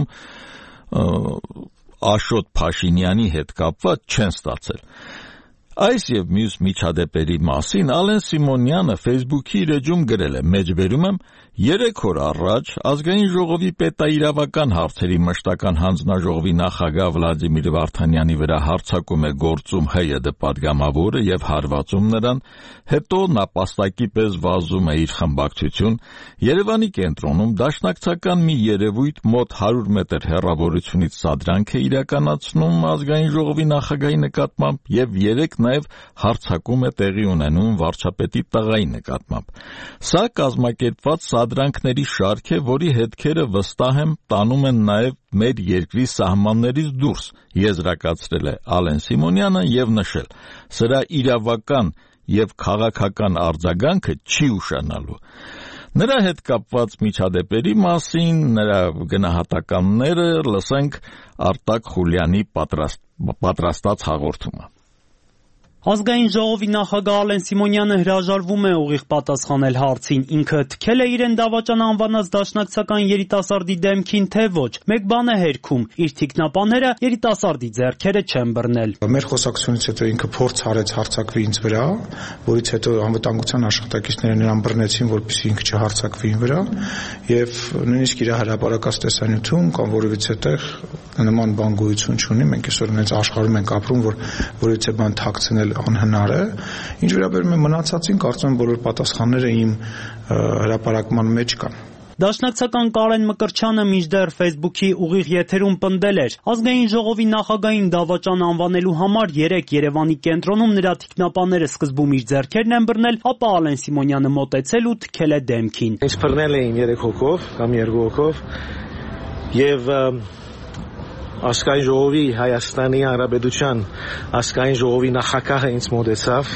Աշոտ Փաշինյանի հետ կապված չեն ստացել։ Այս եւ մյուս միջադեպերի մասին Ալեն Սիմոնյանը Facebook-ի իր էջում գրել է. «Մեջբերում եմ 3 օր առաջ Ազգային ժողովի պետաիրավական հարցերի մշտական հանձնաժողովի նախագահ Վլադիմիր Վարդանյանի վրա հարձակում է գործում ՀՅԴ պատգամավորը եւ հարվածում նրան, հետո նապաստակի պես վազում է իր խմբակցություն, Երևանի կենտրոնում դաշնակցական մի երևույթ մոտ 100 մետր հեռավորությունից սադրանք է իրականացնում Ազգային ժողովի նախագահի նկատմամբ եւ 3 նաև հարձակում է տեղի ունենում վարչապետի տղայի նկատմամբ։ Սա կազմակերպված սադրանքների շարք է, որի հետքերը վստահ եմ տանում են նաև մեր երկրի սահմաններից դուրս, եզրակացրել է Ալեն Սիմոնյանը եւ նշել. սրա իրավական եւ քաղաքական արձագանքը չի ուշանալու։ Նրա հետ կապված միջադեպերի մասին, նրա գնահատականները լսենք Արտակ Խուլյանի պատրաստած հաղորդումը։ Ազգային ժողովի նախագահ Ալեն Սիմոնյանը հրաժարվում է ուղիղ պատասխանել հարցին, ինքը թքել է իրեն դավաճան անվանած դաշնակցական երիտասարդի դեմքին, թե ոչ։ Մեկ բան է հերքում, իր թիկնապանները երիտասարդի ձեռքերը չեն բռնել։ Մեր խոսակցությունից հետո ինքը փորձ արեց հարձակվի ինձ վրա, որից հետո անվտանգության աշխատակիցները նրան բռնեցին, որպեսզի ինքը չհարձակվի ինձ վրա, եւ նույնիսկ իր հրապարակած տեսանյութում կամ որևիցե տեղ նման բան գոյություն չունի, մենք այսօր այնց աշխարհում ենք ապրում, որ որևիցե բան թաքցնել անհնար է։ Ինչ վերաբերում է մնացածին, կարծում եմ բոլոր պատասխանները իմ հրապարակման մեջ կան։ Դաշնակցական Կարեն Մկրտչյանը մինչդեռ Facebook-ի ուղիղ եթերում պնդել էր. Ազգային ժողովի նախագահին դավաճան անվանելու համար 3 Երևանի կենտրոնում նրա թիկնապանները սկզբում իր ձեռքերն են բռնել, ապա Ալեն Սիմոնյանը մոտեցել ու թքել է դեմքին։ Ինձ բռնել էին 3 հոգով կամ 2 հոգով եւ Ազգային ժողովի Հայաստանի Հանրապետության ազգային ժողովի նախագահը ինձ մոտեցավ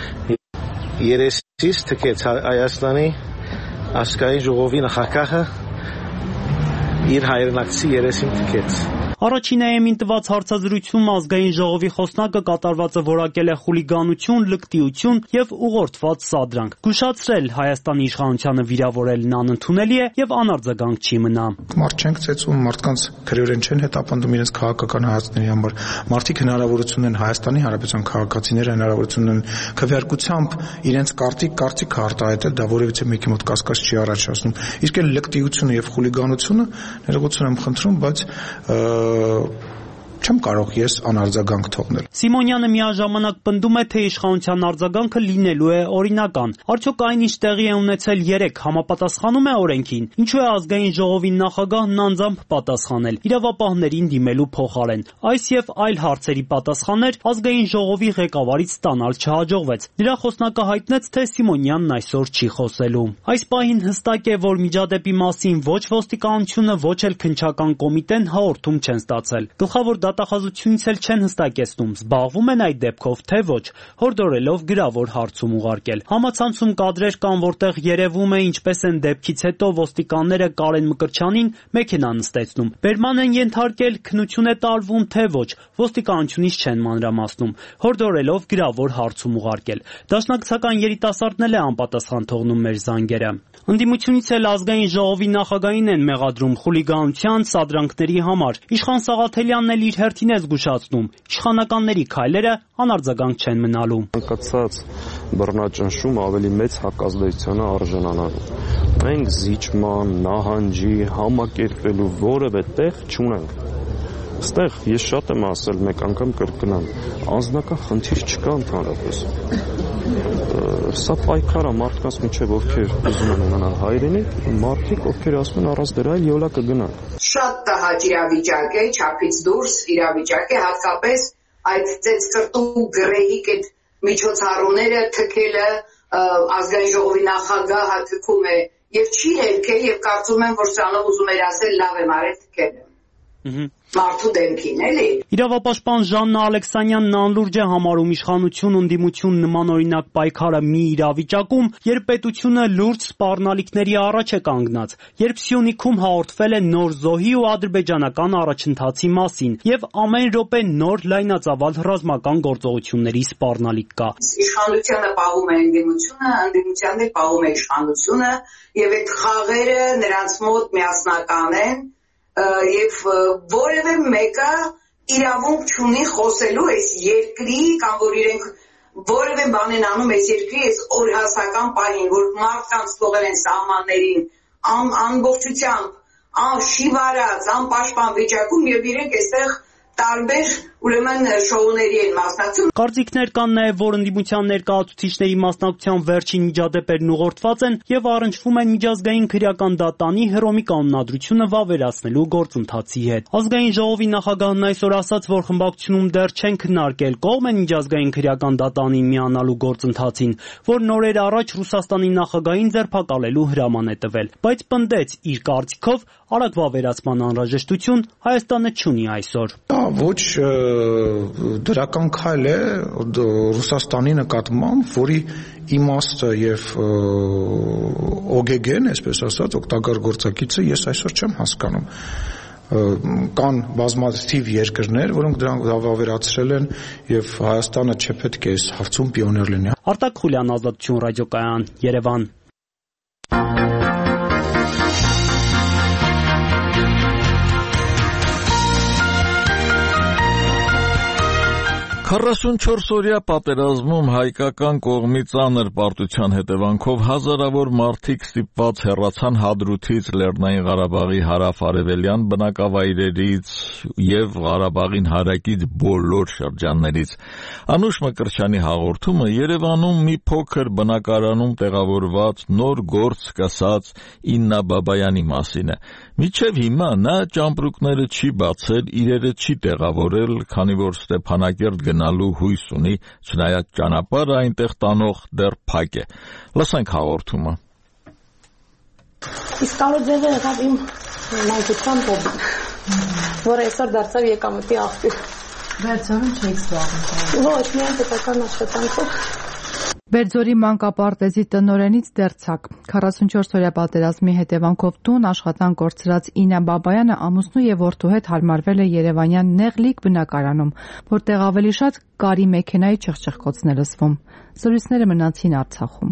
երեսից թքեց Հայաստանի ազգային ժողովի նախագահը իր հայրենակցի երեսին թքեց։ Առաջին AM-ին տված հարցազրույցում ազգային ժողովի խոսնակը կատարվածը որակել է խուլիգանություն, լկտիություն եւ ուղղորդված սադրանք։ Զգուշացրել Հայաստանի իշխանությանը վիրավորելն անընդունելի է եւ անարձագանք չի մնա։ Մարդ չենք ծեծում, մարդկանց քրեորեն չեն հետապնդում իրենց քաղաքական հայացքների համար։ Մարդիկ հնարավորություն են Հայաստանի Հանրապետության քաղաքացիները հնարավորություն են քվեարկությամբ իրենց կարծիքը արտահայտել, դա որևիցե մեկի մոտ կասկած չի առաջացնում։ Իսկ այն լկտիությունը եւ խուլիգանությունը ներողություն եմ խնդրում, բայց չեմ կարող ես անարձագանք թողնել։ Սիմոնյանը միաժամանակ պնդում է, թե իշխանության արձագանքը լինելու է օրինական։ Արդյոք այն, ինչ տեղի է ունեցել 3, համապատասխանում է օրենքին։ Ինչու է ազգային ժողովի նախագահն անձամբ պատասխանել իրավապահներին դիմելու փոխարեն։ Այս եւ այլ հարցերի պատասխաններ ազգային ժողովի ղեկավարից ստանալ չհաջողվեց։ Նրա խոսնակը հայտնեց, թե Սիմոնյանն այսօր չի խոսելու։ Այս պահին հստակ է, որ միջադեպի մասին ոչ ոստիկանությունը, ոչ էլ քննչական կոմիտեն հաղորդում չեն ստացել։ Գլխավոր դատախազությունից էլ չեն հստակեցնում, զբաղվում են այդ դեպքով, թե ոչ, հորդորելով գրավոր հարցում ուղարկել։ Համացանցում կադրեր կան, որտեղ երևում է ինչպես են դեպքից հետո ոստիկանները Կարեն Մկրտչյանին մեքենա նստեցնում։ Բերման են ենթարկել, քննություն է տարվում, թե ոչ, ոստիկանությունից չեն մանրամասնում, հորդորելով գրավոր հարցում ուղարկել։ Դաշնակցական երիտասարդն էլ է անպատասխան թողնում մեր զանգերը։ Ընդդիմությունից էլ ազգային ժողովի նախագահին են մեղադրում խուլիգանության սադրանքների համար։ Իշխան Սաղաթելյանն էլ իր հերթին է զգուշացնում, իշխանականների քայլերը անարձագանք չեն մնալու։ Կացած բռնաճնշում ավելի մեծ հակազդեցության է արժանանալու։ Մենք զիջման, նահանջի, համակերպելու որևէ տեղ չունենք։ Այստեղ ես շատ եմ ասել, մեկ անգամ կրկնամ, անձնական խնդիր չկա ընդհանրապես։ Սա պայքար է մարդկանց միջև, ովքեր ուզում են ունենալ հայրենիք, մարդիկ, ովքեր ասում են առանց դրա էլ յոլա կգնանք։ Շատ տհաճ իրավիճակ է, չափից դուրս իրավիճակ է, հատկապես այդ ծեծկրտու գրեհիկ այդ միջոցառումները թքելը ազգային ժողովի նախագահը թքում է եւ չի հերքել եւ կարծում եմ, որ սրանով ուզում էր ասել լավ եմ արել թքելը։ Մարդու դեմքին, էլի։ Իրավապաշտպան Ժաննա Ալեքսանյանն անլուրջ է համարում իշխանություն ընդդիմություն նմանօրինակ պայքարը մի իրավիճակում, երբ պետությունը լուրջ սպառնալիքների առաջ է կանգնած, երբ Սյունիքում հաղորդվել է նոր զոհի ու ադրբեջանական առաջընթացի մասին եւ ամեն րոպե նոր լայնածավալ ռազմական գործողությունների սպառնալիք կա։ Իշխանությունը պահում է ընդդիմությունը, ընդդիմությանն էլ պահում է իշխանությունը եւ այդ խաղերը նրանց մոտ միասնական են եւ որևէ մեկը իրավունք չունի խոսելու այս երկրի կամ որ իրենք որևէ բան են անում այս երկրի այս օրհասական պահին, որ մարդկանց թողել են սահմաններին ամբողջությամբ շիվարած, անպաշտպան վիճակում եւ իրենք այստեղ տարբեր ուրեմն շոուների են մասնակցում։ Կարծիքներ կան նաև, որ ընդդիմության ներկայացուցիչների մասնակցության վերջին միջադեպերն ուղղորդված են եւ առնչվում են միջազգային քրեական դատանի Հռոմի կանոնադրությունը վավերացնելու գործընթացի հետ։ Ազգային ժողովի նախագահն այսօր ասաց, որ խմբակցությունում դեռ չեն քննարկել կողմ են միջազգային քրեական դատանին միանալու գործընթացին, որ նորեր առաջ Ռուսաստանի նախագահին ձերբակալելու հրաման է տվել, բայց պնդեց իր կարծիքով արագ վավերացման անհրաժեշտություն Հայաստանը չունի այսօր։ Ոչ դրական քայլ է Ռուսաստանի նկատմամբ, որի իմաստը եւ օգեգեն, այսպես ասած, օգտակար գործակիցը ես այսօր չեմ հասկանում։ Կան բազմաթիվ երկրներ, որոնք դրանք վավերացրել են եւ Հայաստանը չպետք է այս հարցում պիոներ լինի։ Արտակ Խուլյան, Ազատություն ռադիոկայան, Երևան։ 44-օրյա պատերազմում հայկական կողմի ծանր պարտության հետևանքով հազարավոր մարդիկ ստիպված հեռացան Հադրութից, Լեռնային Ղարաբաղի հարավ-արևելյան բնակավայրերից եւ Ղարաբաղին հարակից բոլոր շրջաններից։ Անուշ Մկրտչյանի հաղորդումը Երևանում մի փոքր բնակարանում տեղավորված նոր գործ սկսած Իննա Բաբայանի մասին է։ Մինչև հիմա նա ճամպրուկները չի բացել, իրերը չի տեղավորել, քանի որ Ստեփանակերտ գնալու հույս ունի, չնայած ճանապարհը այնտեղ տանող դեռ փակ է։ Լսենք հաղորդումը։ Իսկ կարոջերը եղավ իմ մանկության հոբբի, որը այսօր դարձավ եկամտի աղբյուր։ Բերձորում չեք զբաղվում։ Ոչ, միայն պետական աշխատանքով։ Բերձորի մանկապարտեզի տնօրենից դերձակ 44-օրյա պատերազմի հետևանքով տուն աշխատանք կորցրած Իննա Բաբայանը ամուսնու եւ որդու հետ հարմարվել է Երևանյան Նեղլիկ բնակարանում, որտեղ ավելի շատ կարի մեքենայի չխչխկոցն է լսվում։ Զրույցները մնացին Արցախում։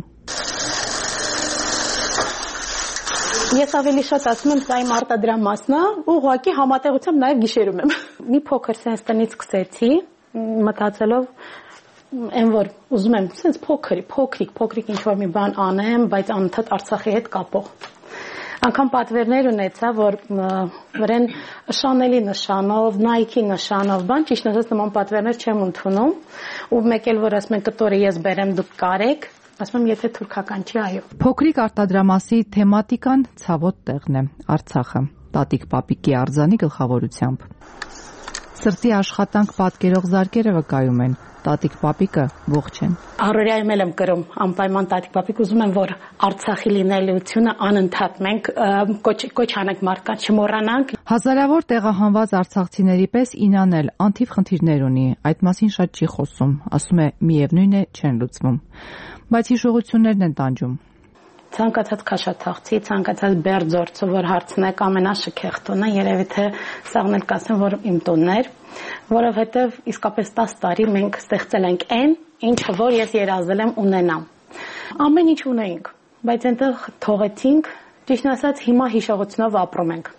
Ես ավելի շատ ասում եմ, սա իմ արտադրամասն է, ու ուղղակի համատեղությամբ նաեւ գիշերում եմ։ Մի փոքր sense տնից սկսեցի, մտածելով Այն որ ուզում եմ, sense փոքրիկ ինչ-որ մի բան անեմ, բայց անընդհատ Արցախի հետ կապող։ Անգամ պատվերներ ունեցա, որ վրեն Շանելի նշանով, Նայքի նշանով, բան ճիշտ ասած նման պատվերներ չեմ ընդունում, ու մեկ էլ որ ասում են կտորը ես բերեմ դուք կարեք, ասում եմ եթե թուրքական չի, այո։ Փոքրիկ արտադրամասի թեմատիկան ցավոտ տեղն է, Արցախը, Տատիկ Պապիկի արձանի գլխավորությամբ։ Սրտի աշխատանք պատկերող զարկերը վկայում են, Տատիկ Պապիկը ողջ են։ Առօրյայում եմ կրում անպայման Տատիկ Պապիկ, ուզում եմ որ Արցախի լինելիությունը անընդհատ մենք կոչ անենք մարդկանց չմոռանանք։ Հազարավոր տեղահանված արցախցիների պես Ինան էլ անթիվ խնդիրներ ունի, այդ մասին շատ չի խոսում, ասում է միևնույն է չեն լուծվում, բայց հիշողություններն են տանջում։ Ցանկացած քաշաթաղցի, ցանկացած բերձորցը, որ հարցնեք ամենաշքեղ տունը, երևի թե սաղն էլ կասեմ, որ իմ տունն էր, որովհետև իսկապես 10 տարի մենք ստեղծել ենք այն, ինչը որ ես երազել եմ ունենամ։ Ամեն ինչ ունեինք, բայց այնտեղ թողեցինք, ճիշտ ասած հիմա հիշողությունով ապրում ենք։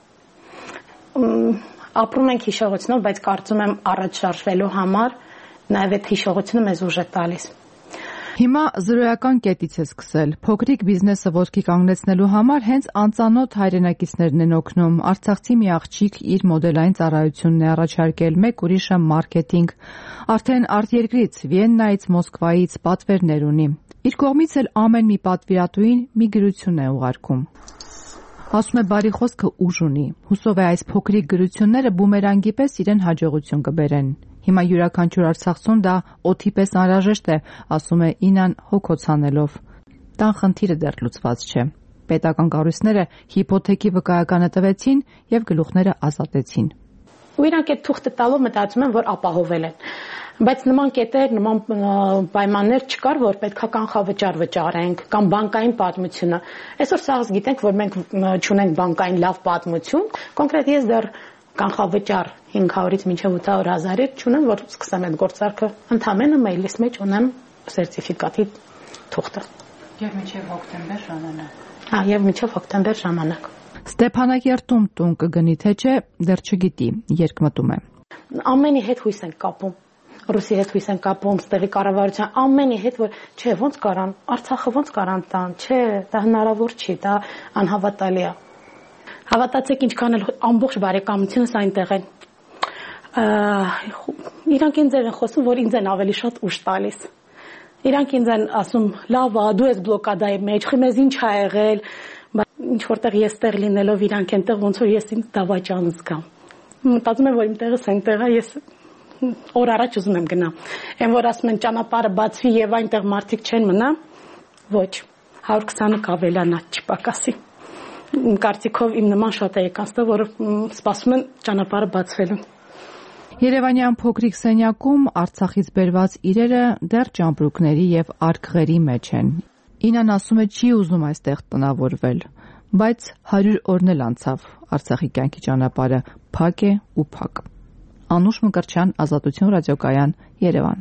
Ապրում ենք հիշողությունով, բայց կարծում եմ առաջ շարժվելու համար նաև այդ հիշողությունը մեզ ուժ է տալիս։ Հիմա զրոյական կետից է սկսել։ Փոքրիկ բիզնեսը ոտքի կանգնեցնելու համար հենց անծանոթ հայրենակիցներն են օգնում։ Արցախցի մի աղջիկ իր մոդելային ծառայությունն է առաջարկել, մեկ ուրիշը մարքեթինգ։ Արդեն արտերկրից, Վիեննայից, Մոսկվայից պատվերներ ունի։ Իր կողմից էլ ամեն մի պատվիրատուին մի գրություն է ուղարկում։ Ասում է բարի խոսքը ուժ ունի։ Հուսով է այս փոքրիկ գրությունները բումերանգի պես իրեն հաջողություն կբերեն։ Հիմա յուրաքանչյուր արցախցուն դա օդի պես անհրաժեշտ է, ասում է Ինան հոգոց հանելով։ Տան խնդիրը դեռ լուծված չէ։ Պետական կառույցները հիփոթեքի վկայականը տվեցին եւ գլուխները ազատեցին։ Ու իրանք այդ թուղթը տալով մտածում են, որ ապահովել են։ Բայց նման կետեր, նման պայմաններ չկար, որ պետքա կանխավճար վճարենք կամ բանկային պատմությունը։ Այսօր սաղ գիտենք, որ մենք չունենք բանկային լավ պատմություն, կոնկրետ ես դեռ կանխավճար 500-ից մինչև 800,000 չունեմ, որ սկսեմ այդ գործարքը, ընդամենը մեյլիս մեջ ունեմ սերտիֆիկատի թուղթը։ Եվ մինչև հոկտեմբեր ժամանակ։ Հա, եւ մինչև հոկտեմբեր ժամանակ։ Ստեփանակերտում տուն կգնի թե չէ, դեռ չգիտի, երկմտում է։ Ամենի հետ հույս ենք կապում։ Ռուսի հետ հույս են կապում, ստեղի կառավարության ամենի հետ, որ չէ, ոնց կարան, Արցախը ոնց կարան տան, չէ, դա հնարավոր չի, դա անհավատալի է։ Հավատացեք, ինչքան էլ ամբողջ բարեկամությունս այնտեղ են։ Իրանք ինձ են խոսում, որ ինձ են ավելի շատ ուժ տալիս։ Իրանք ինձ են ասում, լավ, դու ես բլոկադայի մեջ, խի մեզ ինչ ա եղել, ինչ որտեղ ես տեղ լինելով իրանք այնտեղ ոնց որ ես ինձ դավաճան զգամ։ Մտածում եմ, որ իմ տեղս այնտեղ է, ես օր առաջ ուզում եմ գնամ։ Այն որ ասում են ճանապարհը բացվի եւ այնտեղ մարդիկ չեն մնա, ոչ, 120-ը կավելանա, չպակասի։ Իմ կարծիքով իմ նման շատ է եկած, որ սպասում են ճանապարհը բացվելուն։ Երևանյան փոքրիկ սենյակում Արցախից բերված իրերը դեռ ճամպրուկների եւ արկղերի մեջ են։ Ինան ասում է չի ուզում այստեղ տնավորվել, բայց 100 օրն էլ անցավ Արցախի կյանքի ճանապարհը փակ է ու փակ։ Անուշ Մկրտչյան, Ազատություն ռադիոկայան, Երևան։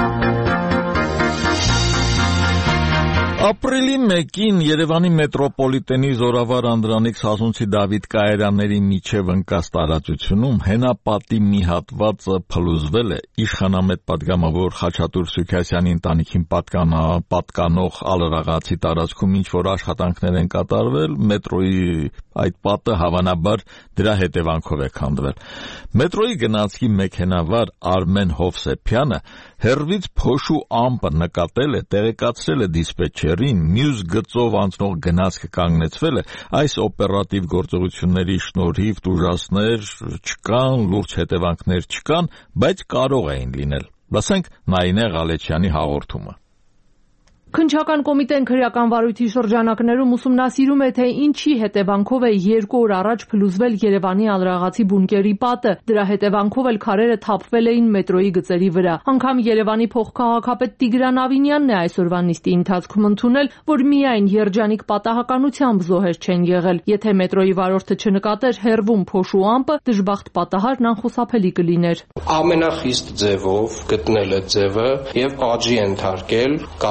Ապրիլի 1-ին Երևանի մետրոպոլիտենի Զորավար Անդրանիկ Սասունցի Դավիթ Կայարյանների միջև ընկած տարածությունում հենապատի մի հատվածը փլուզվել է իշխանամետ պատգամավոր Խաչատուր Սուքասյանի ընտանիքին պատկանող Ալրաղացի տարածքում ինչ որ աշխատանքներ են կատարվել, մետրոյի այդ պատը հավանաբար դրա հետևանքով է քանդվել։ Մետրոյի գնացքի մեքենավար Արմեն Հովսեփյանը հերվից փոշու ամպը նկատել է, տեղեկացրել է դիսպետչերին, մյուս գծով անցնող գնացքը կանգնեցվել է, այս օպերատիվ գործողությունների շնորհիվ տուժածներ չկան, լուրջ հետևանքներ չկան, բայց կարող էին լինել։ Լսենք Նայինե Ղալեչյանի հաղորդումը։ Քննչական կոմիտեն քրեական վարույթի շրջանակներում ուսումնասիրում է, թե ինչի հետևանքով է 2 օր առաջ փլուզվել Երևանի Ալրաղացի բունկերի պատը, դրա հետևանքով էլ քարերը թափվել էին մետրոյի գծերի վրա։ Անգամ Երևանի փոխքաղաքապետ Տիգրան Ավինյանն է այսօրվա նիստի ընթացքում ընդունել, որ միայն երջանիկ պատահականությամբ զոհեր չեն եղել։ Եթե մետրոյի վարորդը չնկատեր հեռվում փոշու ամպը, դժբախտ պատահարն անխուսափելի կլիներ։ Ամենախիստ ձևով գտնել է ձևը եւ աճի ենթարկել կառուցապատի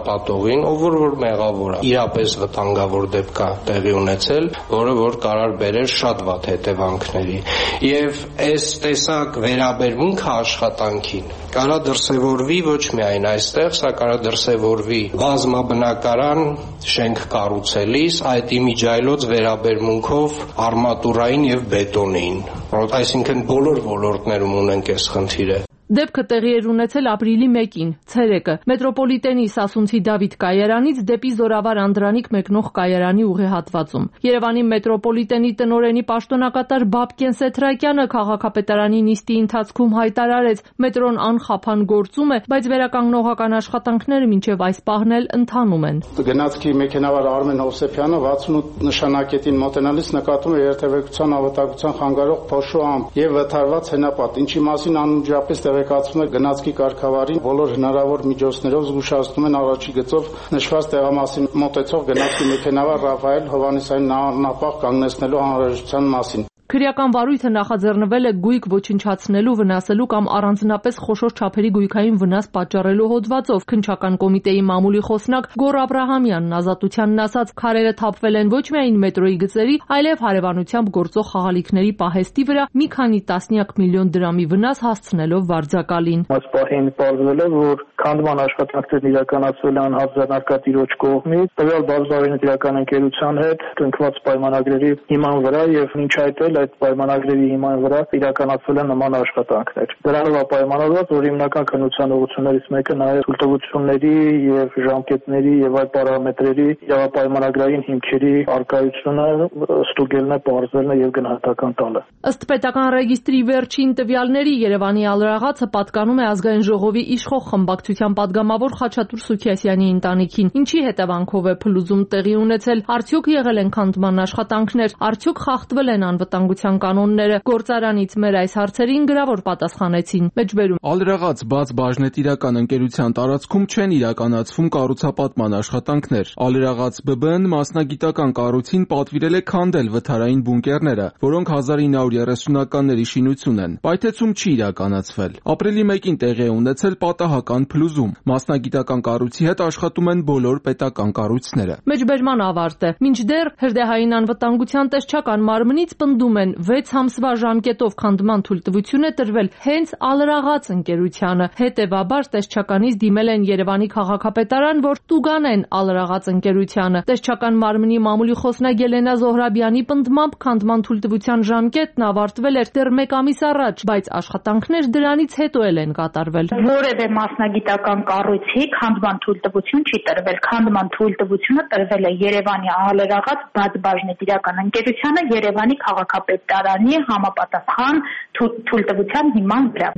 շահապատողին, ով որ մեղավոր է, իրապես վտանգավոր դեպք է տեղի ունեցել, որը որ կարող բերել շատ վատ հետևանքների։ Եվ այս տեսակ վերաբերմունքը աշխատանքին կարա դրսևորվի ոչ միայն այստեղ, սա կարա դրսևորվի բազմաբնակարան շենք կառուցելիս այդ իմիջայլոց վերաբերմունքով արմատուրային եւ բետոնին, այսինքն բոլոր ոլորտներում ունենք այս խնդիրը։ Դեպքը տեղի էր ունեցել ապրիլի 1-ին, ցերեկը, մետրոպոլիտենի Սասունցի Դավիթ կայարանից դեպի Զորավար Անդրանիկ մեկնող կայարանի ուղեհատվածում։ Երևանի մետրոպոլիտենի տնօրենի պաշտոնակատար Բաբկեն Սեթրակյանը քաղաքապետարանի նիստի ընթացքում հայտարարեց, մետրոն անխափան գործում է, բայց վերականգնողական աշխատանքները մինչև այս պահն էլ ընթանում են։ Գնացքի մեքենավար Արմեն Հովսեփյանը 68 նշանակետին մոտենալիս նկատում է երթևեկության ավտակցության խանգարող փոշու ամպ եւ վթարված հենապատ, ինչի մասին անմիջապես տեղեկացվում է գնացքի կարգավարին, բոլոր հնարավոր միջոցներով զգուշացնում են առաջի գծով նշված տեղամասին մոտեցող գնացքի մեքենավար Ռաֆայել Հովհաննիսյանին անապահ կանգնեցնելու անհրաժեշտության մասին։ Քրեական վարույթը նախաձեռնվել է գույք ոչնչացնելու, վնասելու կամ առանձնապես խոշոր չափերի գույքային վնաս պատճառելու հոդվածով։ Քննչական կոմիտեի մամուլի խոսնակ Գոռ Աբրահամյանն Ազատությանն ասաց, քարերը թափվել են ոչ միայն մետրոյի գծերի, այլև հարևանությամբ գործող խաղալիքների պահեստի վրա մի քանի տասնյակ միլիոն դրամի վնաս հասցնելով վարձակալին։ Այս պահին պարզվել է, որ քանդման աշխատանքներն իրականացվել են հadzանարկատիրոջ կողմից, տվյալ բազմավայրենական ընկերության հետ կնքված պայմանագրերի հիման վրա եւ մինչ այդ այդ պայմանագրերի հիման վրա իրականացվել են նման աշխատանքներ։ Դրանով է պայմանավորված, որ հիմնական քննության ուղղություններից մեկը նաև թույլտվությունների եւ ժամկետների եւ այլ պարամետրերի իրավապայմանագրային հիմքերի արկայությունը ստուգելն է, պարզելն է եւ գնահատական տալը։ Ըստ պետական ռեգիստրի վերջին տվյալների Երևանի ալրաղացը պատկանում է ազգային ժողովի իշխող խմբակցության падգամավոր Խաչատուր Սուքիասյանի ընտանիքին։ Ինչի հետևանքով է փլուզում տեղի ունեցել, արդյոք եղել են քանդման աշխատանքներ, արդյոք խախտվել են անվտանգության կանոնները։ Գործարանից մեր այս հարցերին գրավոր պատասխանեցին։ Մեջբերում Ալրաղաց բաց բաժնետիրական ընկերության տարածքում չեն իրականացվում կառուցապատման աշխատանքներ։ Ալրաղաց ԲԲ-ն մասնագիտական կառույցին պատվիրել է քանդել վթարային բունկերները, որոնք 1930-ականների շինություն են։ Պայթեցում չի իրականացվել։ Ապրիլի 1-ին տեղի է ունեցել պատահական փլուզում։ Մասնագիտական կառույցի հետ աշխատում են բոլոր պետական կառույցները։ Մեջբերման ավարտը։ Մինչդեռ հրդեհային անվտանգության տեսչական մարմնից պնդում են 6 ամսվա ժամկետով քանդման թույլտվություն է տրվել հենց Ալրաղաց ընկերությանը։ Հետևաբար տեսչականից դիմել են Երևանի քաղաքապետարան, որ տուգանեն Ալրաղաց ընկերությանը։ Տեսչական մարմնի մամուլի խոսնակ Ելենա Զոհրաբյանի պնդմամբ քանդման թույլտվության ժամկետն ավարտվել էր դեռ 1 ամիս առաջ, բայց աշխատանքներ դրանից հետո են կատարվել։ Որևէ մասնագիտական կառույցի քանդման թույլտվություն չի տրվել։ Քանդման թույլտվությունը տրվել է Երևանի Ալրաղաց բաց բաժնետիրական ընկերությանը Երևանի քաղաքապետարանի համապատասխան թույլտվության հիման վրա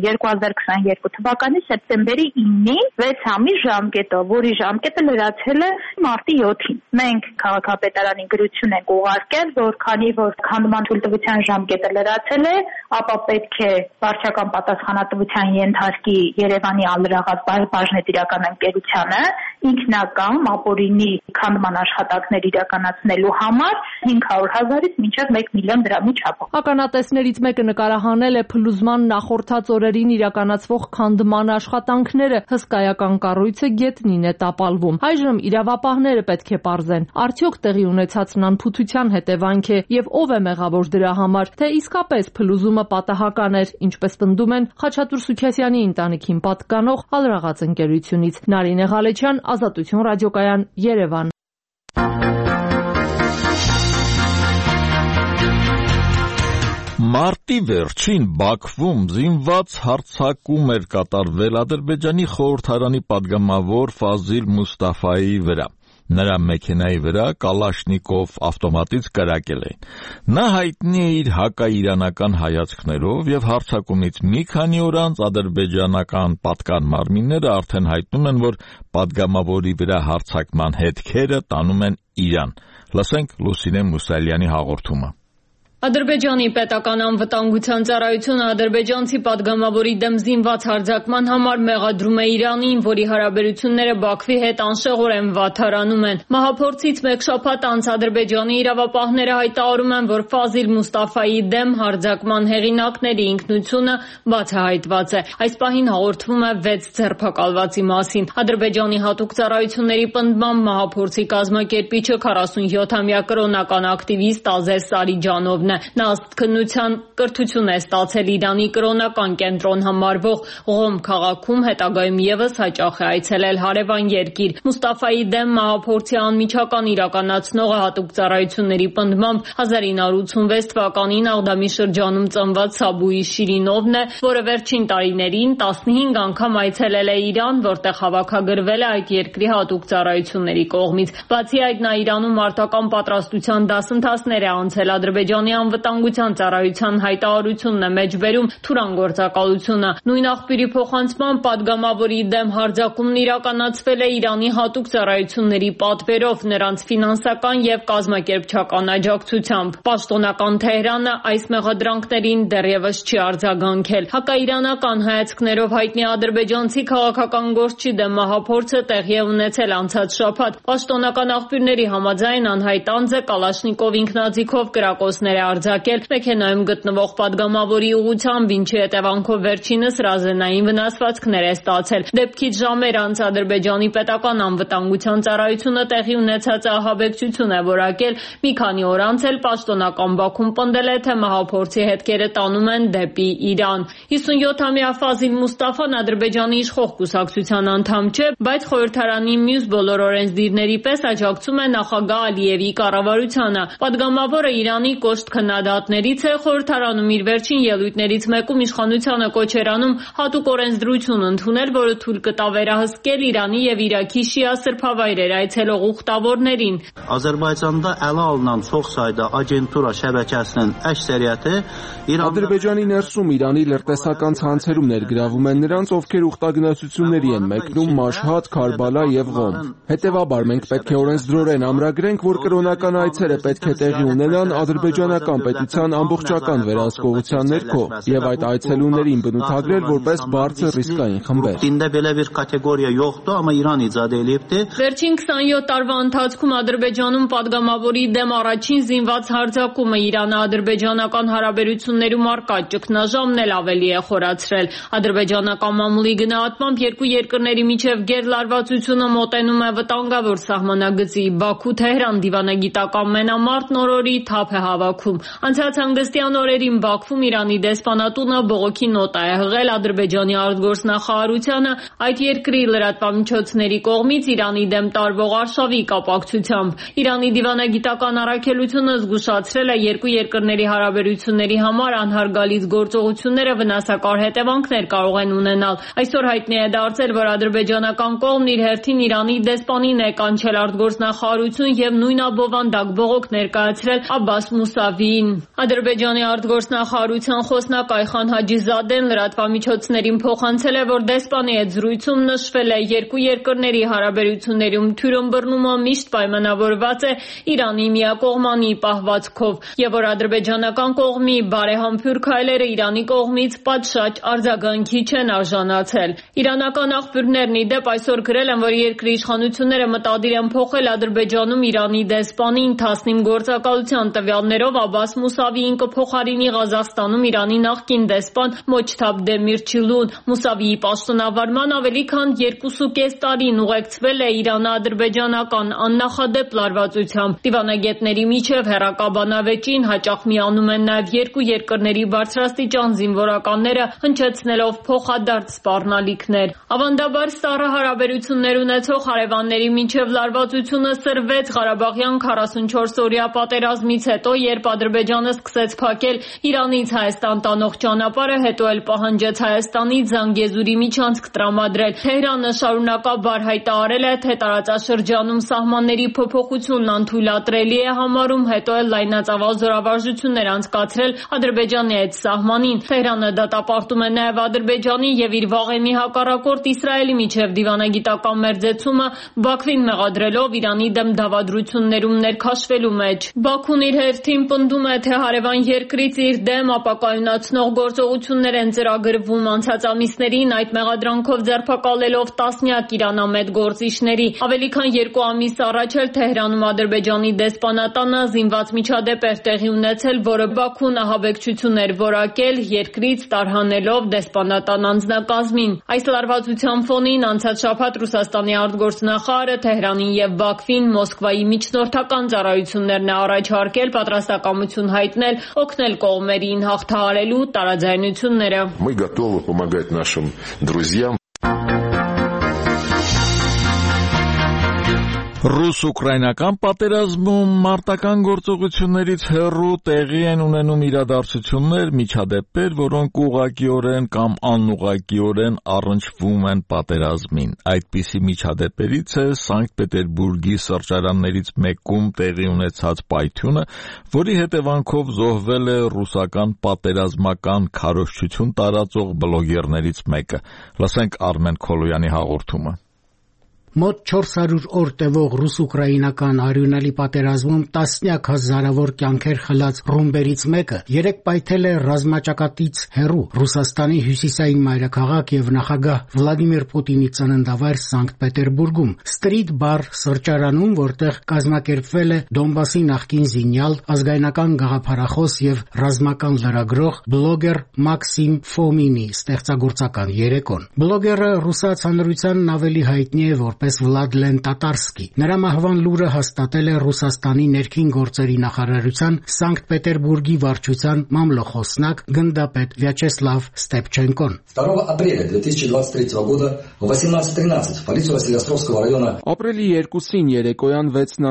2022 թվականի սեպտեմբերի 9-ին 6 ամիս ժամկետով, որի ժամկետը լրացել է մարտի 7-ին։ Մենք քաղաքապետարանի գրություն ենք ուղարկել, որ քանի որ քանդման թույլտվության ժամկետը լրացել է, ապա պետք է վարչական պատասխանատվության ենթարկի Երևանի Ալրաղաց բաժնետիրական ընկերությանը ինքնական ապօրինի քանդման աշխատանքներ իրականացնելու համար 500,000-ից մինչև 1 միլիոն դրամի չափով։ Ականատեսներից մեկը նկարահանել է փլուզման նախորդած օրերին իրականացվող քանդման աշխատանքները։ Հսկայական կառույցը գետնին է տապալվում։ Այժմ իրավապահները պետք է պարզեն, արդյոք տեղի ունեցածն անփութության հետևանք է եւ ով է մեղավոր դրա համար, թե իսկապես փլուզումը պատահական էր, ինչպես պնդում են Խաչատուր Սուքիասյանի ընտանիքին պատկանող Ալրաղաց ընկերությունից։ Նարինե Ղալեչյան, Ազատություն ռադիոկայան, Երևան։ Մարտի վերջին Բաքվում զինված հարձակում էր կատարվել Ադրբեջանի խորհրդարանի падգամավոր Ֆազիլ Մուստաֆայի վրա։ Նրա մեքենայի վրա Կալաշնիկով ավտոմատից կրակել էին։ Նա հայտնի է իր հակաիրանական հայացքներով եւ հարձակումից մի քանի օր անց ադրբեջանական պատկան մարմինները արդեն հայտնում են, որ падգամավորի վրա հարձակման հետքերը տանում են Իրան։ Լսենք Լուսինե Մուսալյանի հաղորդումը։ Ադրբեջանի պետական անվտանգության ծառայությունը ադրբեջանցի պատգամավորի դեմ զինված հարձակման համար մեղադրում է Իրանին, որի հարաբերությունները Բաքվի հետ անշեղորեն վատթարանում են։ Մահափորձից մեկ շաբաթ անց ադրբեջանի իրավապահները հայտարարում են, որ Ֆազիլ Մուստաֆայի դեմ հարձակման հեղինակների ինքնությունը բացահայտված է։ Այս պահին հաղորդվում է 6 ձերբակալվածի մասին։ Ադրբեջանի հատուկ ծառայությունների պնդմամբ մահափորձի կազմակերպիչը 47-ամյա կրոնական ակտիվիստ Ազեր Սարիջանովն է։ Նա ըստ քննության կրթություն է ստացել Իրանի կրոնական կենտրոն համարվող Ղոմ քաղաքում, հետագայում ևս հաճախ է այցելել հարևան երկիր։ Մուստաֆայի դեմ մահափորձի անմիջական իրականացնողը հատուկ ծառայությունների պնդմամբ 1986 թվականին Աղդամի շրջանում ծնված Սաբուի Շիրինովն է, որը վերջին տարիներին 15 անգամ այցելել է Իրան, որտեղ հավաքագրվել է այդ երկրի հատուկ ծառայությունների կողմից։ Բացի այդ, նա Իրանում մարտական պատրաստության դասընթացներ է անցել։ Ադրբեջանի անվտանգության ծառայության հայտարարությունն է մեջբերում Թուրան գործակալությունը։ Նույն աղբյուրի փոխանցմամբ պատգամավորի դեմ հարձակումն իրականացվել է Իրանի հատուկ ծառայությունների պատվերով, նրանց ֆինանսական եւ կազմակերպչական աջակցությամբ։ Պաշտոնական Թեհրանը այս մեղադրանքներին դեռևս չի արձագանքել։ Հակաիրանական հայացքներով հայտնի ադրբեջանցի քաղաքական գործչի դեմ մահափորձը տեղի է ունեցել անցած շաբաթ։ Պաշտոնական աղբյուրների համաձայն անհայտ անձը Կալաշնիկով ինքնաձիգով կրակոցներ է արձակել մեքենայում գտնվող պատգամավորի ուղղությամբ, ինչի հետևանքով վերջինս ռազենային վնասվածքներ է ստացել։ Դեպքից ժամեր անց Ադրբեջանի պետական անվտանգության ծառայությունը տեղի ունեցած ահաբեկչություն է որակել։ Մի քանի օր անց էլ պաշտոնական Բաքուն պնդել է, թե մահափորձի հետքերը տանում են դեպի Իրան։ 57-ամյա Ֆազիլ Մուստաֆան Ադրբեջանի իշխող կուսակցության անդամ չէ, բայց խորհրդարանի մյուս բոլոր օրենսդիրների պես աջակցում է նախագահ Ալիևի կառավարությանը։ Պատգամավորը Իրանի կոշտ քննադատներից է, խորհրդարանում իր վերջին ելույթներից մեկում իշխանությանը կոչ էր անում հատուկ օրենսդրություն ընդունել, որը թույլ կտա վերահսկել Իրանի եւ Իրաքի շիա սրբավայրեր այցելող ուխտավորներին։ Azərbaycanda ələ alınan çox sayda agentura şəbəkəsinin əksəriyyəti Ադրբեջանի ներսում Իրանի լրտեսական ցանցերում ներգրավում են նրանց, ովքեր ուխտագնացությունների են մեկնում Մաշհադ, Քարբալա եւ Ղոմ։ Հետևաբար մենք պետք է օրենսդրորեն ամրագրենք, որ կրոնական այցերը պետք է տեղի ունենան ադրբեջանական պետության ամբողջական վերահսկողության ներքո եւ այդ այցելուներին բնութագրել որպես բարձր ռիսկային խմբեր։ Դինդե belə bir կատեգորիա yoxdur, amma İran icad edibdi։ Վերջին 27 տարվա ընթացքում Ադրբեջանում պատգամավորի դեմ առաջին զինված հարձակումը Իրано-ադրբեջանական հարաբերություններում առկա ճգնաժամն էլ ավելի է խորացրել։ Ադրբեջանական մամուլի գնահատմամբ երկու երկրների միջև գերլարվածությունը մոտենում է վտանգավոր սահմանագծի։ Բաքու-Թեհրան դիվանագիտական մենամարտն օրորի թափ է հավաքում։ Անցած հանգստյան օրերին Բաքվում Իրանի դեսպանատունը բողոքի նոտա է հղել Ադրբեջանի արտգործնախարարությանը այդ երկրի լրատվամիջոցների կողմից Իրանի դեմ տարվող արշավի կապակցությամբ։ Իրանի դիվանագիտական առաքելությունը զգուշացրել է երկու երկրների հարաբերությունների համար անհարգալից գործողությունները վնասակար հետևանքներ կարող են ունենալ։ Այսօր հայտնի է դարձել, որ ադրբեջանական կողմն իր հերթին Իրանի դեսպանին է կանչել արտգործնախարարություն եւ նույն աբովանդակ բողոք ներկայացրել Աբբաս Մուսավիին։ Ադրբեջանի արտգործնախարարության խոսնակ Այխան Հաջիզադեն լրատվամիջոցներին փոխանցել է, որ դեսպանի հետ զրույցում նշվել է երկու երկրների հարաբերություններում թյուրըմբռնումը միշտ պայմանավորված է Իրանի միակողմանի պահվածքով եւ որ ադրբեջանական կողմի բարեհամբույր քայլերը Իրանի կողմից պատշաճ արձագանքի չեն արժանացել։ Իրանական աղբյուրներն ի դեպ այսօր գրել են, որ երկրի իշխանությունները մտադիր են փոխել Ադրբեջանում Իրանի դեսպանին Թասնիմ գործակալության տվյալներով Աբբաս Մուսավիին կփոխարինի Ղազախստանում Իրանի նախկին դեսպան Մոջթաբ Դեմիրչիլուն։ Մուսավիի պաշտոնավարման ավելի քան 2.5 տարին ուղեկցվել է Իրано-ադրբեջանական աննախադեպ լարվածությամբ։ Դիվանագետների միջև հեռակաբանավեճին հաճախ միանում են նաև երկու երկրների բարձրաստիճան զինվորականները, հնչեցնելով փոխադարձ սպառնալիքներ։ Ավանդաբար սառը հարաբերություններ ունեցող հարևանների միջև լարվածությունը սրվեց Ղարաբաղյան 44-օրյա պատերազմից հետո, երբ Ադրբեջանը սկսեց փակել Իրանից Հայաստան տանող ճանապարհը, հետո էլ պահանջեց Հայաստանից Զանգեզուրի միջանցք տրամադրել։ Թեհրանը շարունակաբար հայտարարել է, թե տարածաշրջանում սահմանների փոփոխությունն անթույլատրելի է համարում, հետո էլ լայնածավալ զորավարժություններ անցկացրել Ադրբեջանի հետ սահմանին։ Թեհրանը դատապարտում է նաև Ադրբեջանի եւ իր վաղեմի հակառակորդ Իսրայելի միջև դիվանագիտական մերձեցումը, Բաքվին մեղադրելով Իրանի դեմ դավադրություններում ներքաշվելու մեջ։ Բաքուն իր հերթին պնդել պնդում է, թե հարևան երկրից իր դեմ ապակայունացնող գործողություններ են ծրագրվում անցած ամիսներին, այդ մեղադրանքով ձերբակալելով տասնյակ իրանամետ գործիչների։ Ավելի քան 2 ամիս առաջ էլ Թեհրանում Ադրբեջանի դեսպանատանը զինված միջադեպ էր տեղի ունեցել, որը Բաքուն ահաբեկչություն էր որակել, երկրից տարհանելով դեսպանատան անձնակազմին։ Այս լարվածության ֆոնին անցած շաբաթ Ռուսաստանի արտգործնախարարը Թեհրանին եւ Բաքվին Մոսկվայի միջնորդական ծառայություններն է առաջարկել պատրաստակամություն հայտնել օգնել կողմերին հաղթահարելու տարաձայնությունները։ Мы готовы помогать нашим друзьям. Ռուս-ուկրաինական պատերազմում մարտական գործողություններից հեռու տեղի են ունենում իրադարձություններ, միջադեպեր, որոնք ուղղակիորեն կամ անուղղակիորեն առնչվում են պատերազմին։ Այդպիսի միջադեպերից է Սանկտ Պետերբուրգի սրճարաններից մեկում տեղի ունեցած պայթյունը, որի հետևանքով զոհվել է ռուսական պատերազմական քարոզչություն տարածող բլոգերներից մեկը։ Լսենք Արմեն Քոլոյանի հաղորդումը։ Մոտ 400 օր տևող ռուս-ուկրաինական արյունալի պատերազմում տասնյակ հազարավոր կյանքեր խլած ռումբերից մեկը երեկ պայթել է ռազմաճակատից հեռու Ռուսաստանի հյուսիսային մայրաքաղաք եւ նախագահ Վլադիմիր Պուտինի ծննդավայր Սանկտ Պետերբուրգում Ստրիտ բար սրճարանում, որտեղ կազմակերպվել է Դոնբասի նախկին զինյալ, ազգայնական գաղափարախոս եւ ռազմական լրագրող բլոգեր Մաքսիմ Ֆոմինի ստեղծագործական երեկոն։ Բլոգերը ռուսաց հանրությանն ավելի հայտնի է որպես Վլադլեն Տատարսկի։ Նրա մահվան լուրը հաստատել է Ռուսաստանի ներքին գործերի նախարարության Սանկտ Պետերբուրգի վարչության մամլոխոսնակ գնդապետ Վյաչեսլավ Ստեպչենկոն։ 2 апреля 2023 года в 18:13 в полицию Василиостровского района Ապրիլի 2-ին երեկոյան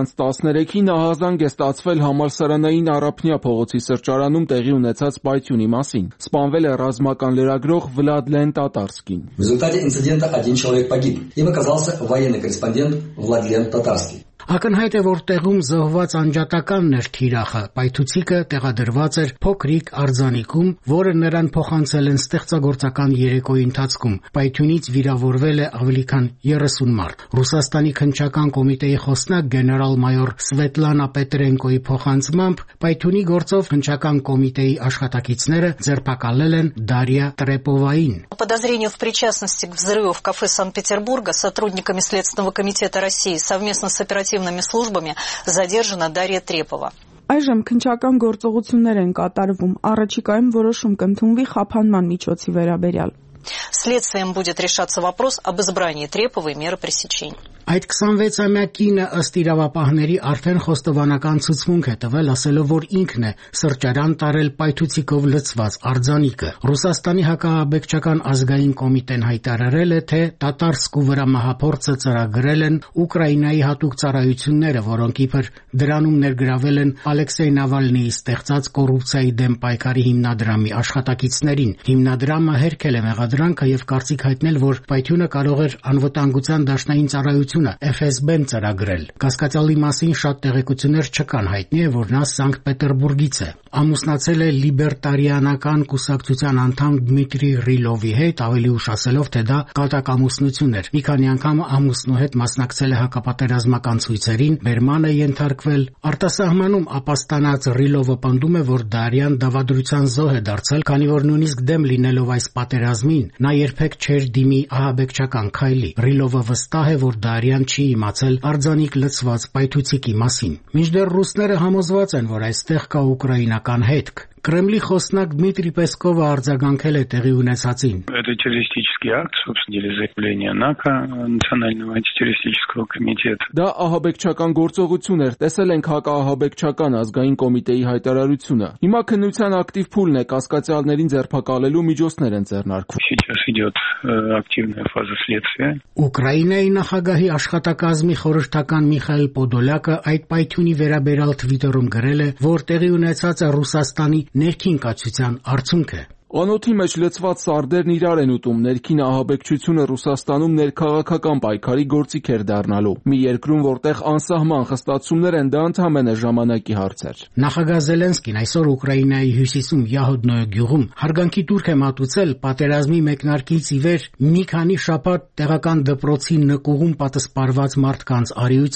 6:13-ին ահազանգ է ստացվել համալսարանային Արափնյա փողոցի սրճարանում տեղի ունեցած պայթյունի մասին։ Սպանվել է ռազմական լրագրող Վլադլեն Տատարսկին։ В результате инцидента 1 человек погиб. Им оказался военный корреспондент Владлен Татарский. Ակնհայտ է, որ տեղում զոհված անջատականն էր թիրախը։ Պայթուցիկը տեղադրված էր փոքրիկ արձանիկում, որը նրան փոխանցել են ստեղծագործական երեկոյի ընթացքում։ Պայթյունից վիրավորվել է ավելի քան 30 մարդ։ Ռուսաստանի քննչական կոմիտեի խոսնակ գեներալ-մայոր Սվետլանա Պետրենկոյի փոխանցմամբ պայթյունի գործով քննչական կոմիտեի աշխատակիցները ձերբակալել են Դարիա Տրեպովային։ По подозрению в причастности к взрыву в кафе Санкт-Петербурга сотрудниками Следственного комитета России совместно с оперативными службами задержана Дарья Трепова. Այժմ քննչական գործողություններ են կատարվում, առաջիկայում որոշում կընդունվի խափանման միջոցի վերաբերյալ։ Следствием будет решаться вопрос об избрании Треповой меры пресечения. Այդ 26-ամյա կինը ըստ իրավապահների արդեն խոստովանական ցուցմունք է տվել, ասելով, որ ինքն է սրճարան տարել պայթուցիկով լցված արձանիկը։ Ռուսաստանի հակահաբեկչական ազգային կոմիտեն հայտարարել է, թե Տատարսկու վրա մահափորձը ծրագրել են Ուկրաինայի հատուկ ծառայությունները, որոնք իբր դրանում ներգրավել են Ալեքսեյ Նավալնիի ստեղծած կոռուպցիայի դեմ պայքարի հիմնադրամի աշխատակիցներին։ Հիմնադրամը հերքել է մեղադրանքը եւ կարծիք հայտնել, որ պայթյունը կարող էր անվտանգության դաշնային ծառայությունը FSB-ն ծրագրել։ Կասկածյալի մասին շատ տեղեկություններ չկան, հայտնի է, որ նա Սանկտ Պետերբուրգից է։ Ամուսնացել է լիբերտարիանական կուսակցության անդամ Դմիտրի Ռիլովի հետ, ավելի ուշ ասելով, թե դա կատակամուսնություն էր։ Մի քանի անգամ ամուսնու հետ մասնակցել է հակապատերազմական ցույցերին, բերման է ենթարկվել։ Արտասահմանում ապաստանած Ռիլովը պնդում է, որ Դարիան դավադրության զոհ է դարձել, քանի որ նույնիսկ դեմ լինելով այս պատերազմին, նա երբեք չէր դիմի ահաբեկչական քայլի։ Ռիլովը վստահ է, որ Դարիան չի իմացել արձանիկ լցված պայթուցիկի մասին։ Մինչդեռ ռուսները համոզված են, որ այստեղ կա ուկրաինական հետք։ Կրեմլի խոսնակ Դմիտրի Պեսկովը արձագանքել է տեղի ունեցածին։ Это террористический акт, собственно деле, заявление ՆАКО, Национального антитеррористического комитета. Դա ահաբեկչական գործողություն էր, տեսել ենք հակաահաբեկչական ազգային կոմիտեի հայտարարությունը։ Հիմա քննության ակտիվ փուլն է, կասկածյալներին ձերբակալելու միջոցներ են ձեռնարկվում։ Сейчас идет активная фаза следствия. Ուկրաինայի նախագահի աշխատակազմի խորհրդական Միխայել Պոդոլյակը այդ պայթյունի վերաբերյալ Twitter-ում գրել է, որ տեղի ունեցածը Ռուսաստանի ներքին կացության արդյունք է։ Անոթի մեջ լցված սարդերն իրար են ուտում, ներքին ահաբեկչությունը Ռուսաստանում ներքաղաքական պայքարի գործիք էր դառնալու։ Մի երկրում, որտեղ անսահման խստացումներ են, դա ընդհանրապես ժամանակի հարց էր։ Նախագահ Զելենսկին այսօր Ուկրաինայի հյուսիսում Յահոդնոյ գյուղում հարգանքի տուրք է մատուցել պատերազմի մեկնարկից ի վեր մի քանի շաբաթ տեղական դպրոցի նկուղում պատսպարված մարդկանց արիությանը։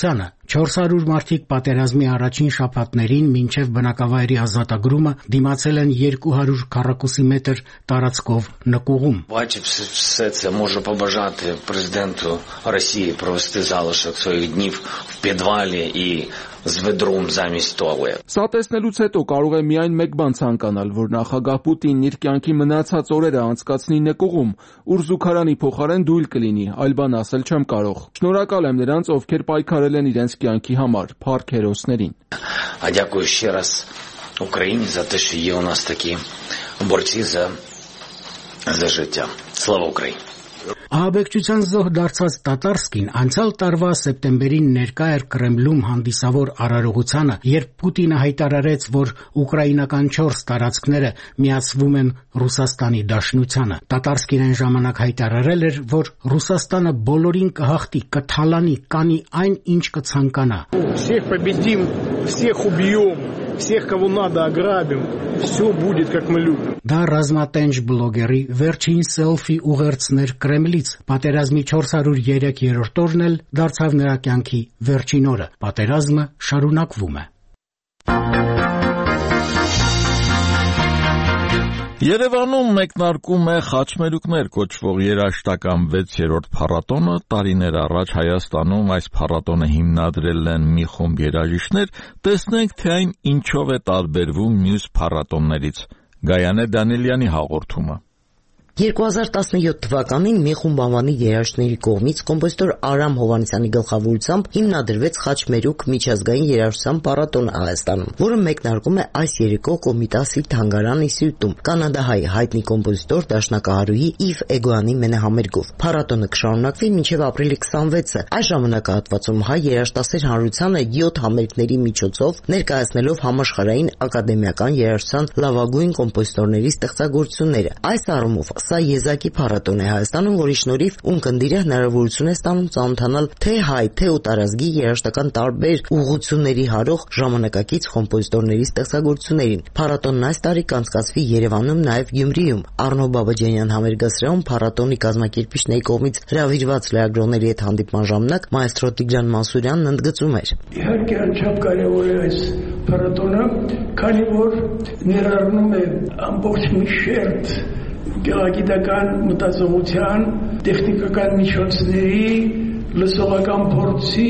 400 մարդիկ պատերազմի առաջին շաբաթներին մինչև բնակավայրի ազատագրումը դիմացել են 200 քառակուսի մետր տարածքով նկուղում։ Бачив все це, можу побажати президенту Росії провести залишок своїх днів в підвалі і з ведром замість туалет. Սա տեսնելուց հետո կարող է միայն մեկ բան ցանկանալ, որ նախագահ Պուտինն իր կյանքի մնացած օրերը անցկացնի նկուղում, ուր զուգարանի փոխարեն դույլ կլինի, այլ բան ասել չեմ կարող։ Շնորհակալ եմ նրանց, ովքեր պայքարել են իրենց կյանքի համար, փառք հերոսներին։ А дякую ще раз Україні за те, що є у нас такі борці за життя. Слава Україні! Ահաբեկչության զոհ դարձած Տատարսկին անցյալ տարվա սեպտեմբերին ներկա էր Կրեմլում հանդիսավոր արարողությանը, երբ Պուտինը հայտարարեց, որ ուկրաինական 4 տարածքները միացվում են Ռուսաստանի Դաշնությանը։ Տատարսկին այն ժամանակ հայտարարել էր, որ Ռուսաստանը բոլորին կհաղթի, կթալանի, կանի այն, ինչ կցանկանա։ Всех победим, всех убьем, всех, кого надо, ограбим. Все будет, как мы любим. Դա ռազմատենչ բլոգերի վերջին սելֆի ուղերձներ Կրեմլից։ Պատերազմի 403-րդ օրն էլ դարձավ նրա կյանքի վերջին օրը։ Պատերազմը շարունակվում է։ Երևանում մեկնարկում է խաչմերուկներ կոչվող երաժշտական 6-րդ փառատոնը։ Տարիներ առաջ Հայաստանում այս փառատոնը հիմնադրել են մի խումբ երաժիշտներ։ Տեսնենք, թե այն ինչով է տարբերվում մյուս փառատոններից։ Գայանե Դանիելյանի հաղորդումը։ 2017 թվականին մի խումբ անվանի երաժիշտների կողմից կոմպոզիտոր Արամ Հովհաննիսյանի գլխավորությամբ հիմնադրվեց խաչմերուկ միջազգային երաժշտության փառատոնը Հայաստանում, որը մեկնարկում է այս երեկո Կոմիտասի թանգարան ինստիտուտում կանադահայ հայտնի կոմպոզիտոր դաշնակահարուհի Իվ Էգոյանի մենահամերգով։ Փառատոնը կշարունակվի մինչև ապրիլի 26-ը։ Այս ժամանակահատվածում հայ երաժշտասեր հանրությանը 7 համերգների միջոցով ներկայացնելով համաշխարհային ակադեմիական երաժշտության լավագույն կոմպոզիտորների ստեղծագործությունները։ Այս առումով սա եզակի փառատոն է Հայաստանում, որի շնորհիվ ունկնդիրը հնարավորություն է ստանում ծանոթանալ թե հայ, թե օտարազգի երաժշտական տարբեր ուղղությունների հարող ժամանակակից կոմպոզիտորների ստեղծագործություններին։ Փառատոնն այս տարի կանցկացվի Երևանում, նաև Գյումրիում։ Առնո Բաբաջանյան համերգասրահում փառատոնի կազմակերպիչների կողմից հրավիրված լրագրողների հետ հանդիպման ժամանակ մայստրո Տիգրան Մանսուրյանն ընդգծում էր. Իհարկե անչափ կարևոր է այս փառատոնը, քանի որ ներառնում է ամբողջ մի շերտ գեղագիտական մտածողության, տեխնիկական միջոցների, լսողական փորձի,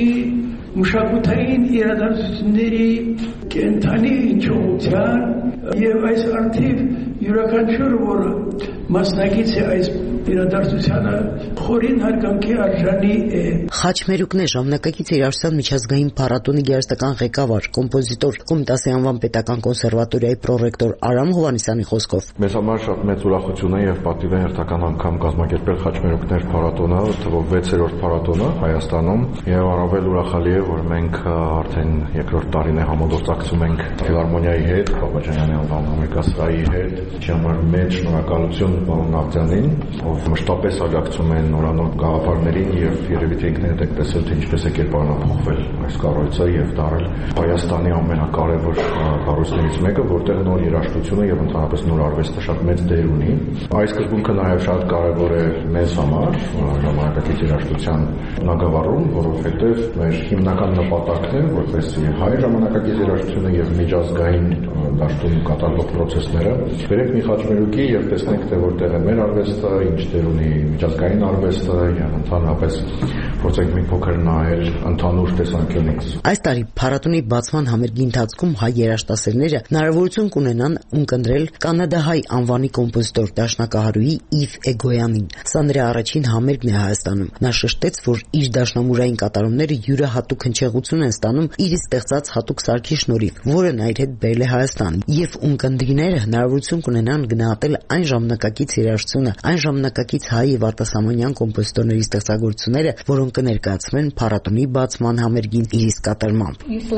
մշակութային իրադարձությունների, կենթանի հնչողության եւ այս արդիվ յուրաքանչյուր որը մասնակից է այս իրադարձությանը խորին հարգանքի արժանի է։ Խաչմերուկն է ժամանակակից երաժշտության միջազգային փառատոնի երաժշտական ղեկավար, կոմպոզիտոր, Կոմիտասի անվան պետական կոնսերվատորիայի պրոռեկտոր Արամ Հովհաննիսյանի խոսքով։ Մեզ համար շատ մեծ ուրախություն է եւ պատիվ է հերթական անգամ կազմակերպել Խաչմերուկներ փառատոնը, թվով 6-րդ փառատոնը Հայաստանում, եւ առավել ուրախալի է, որ մենք արդեն երկրորդ տարին է համագործակցում ենք ֆիլհարմոնիայի հետ, Բաբաջանյանի անվան համերգասրահի հետ։ Համար մեծ շնորհակալություն պարոն Նավդյանին, ով մշտապես աջակցում է նորանոր գաղափարներին եւ երևի թե ինքներդ եք տեսել, թե ինչպես է կերպարանափոխվել այս կառույցը եւ դարել Հայաստանի ամենակարևոր կառույցներից մեկը, որտեղ նոր երաժշտությունը եւ ընդհանրապես նոր արվեստը շատ մեծ դեր ունի։ Այս սկզբունքը նաեւ շատ կարևոր է մեզ համար, ժամանակակից երաժշտության բնագավառում, որովհետեւ մեր հիմնական նպատակն է, որպեսզի հայ ժամանակակից երաժշտությունը եւ միջազգային դաշտում կատարվող process-ները վերեք մի խաչմերուկի եւ տեսնենք թե որտեղ է մեր արվեստը, ինչ դեր ունի միջազգային արվեստը եւ ընդհանրապես փորձենք մի փոքր նայել ընդհանուր տեսանկյունից։ Այս տարի փառատոնի բացման համերգի ընթացքում հայ երաժշտասերները հնարավորություն կունենան ունկնդրել կանադահայ անվանի կոմպոզիտոր դաշնակահարուհի Իվ Էգոյանին։ Սա նրա առաջին համերգն է Հայաստանում։ Նա շեշտեց, որ իր դաշնամուրային կատարումները յուրահատուկ հնչեղություն են ստանում իր ստեղծած հատուկ սարքի շնորհիվ, որը նա իր հետ բերել է Հայաստան, եւ ունկնդիրները հնարավորություն կունենան գնահատել այն ժամանակակից երաժշտությունը, այն ժամանակակից հայ եւ արտասահմանյան կոմպոզիտորների ստեղծագործությունները, որոնք կներկայացվեն փառատոնի բացման համերգին իր իսկ կատարմամբ։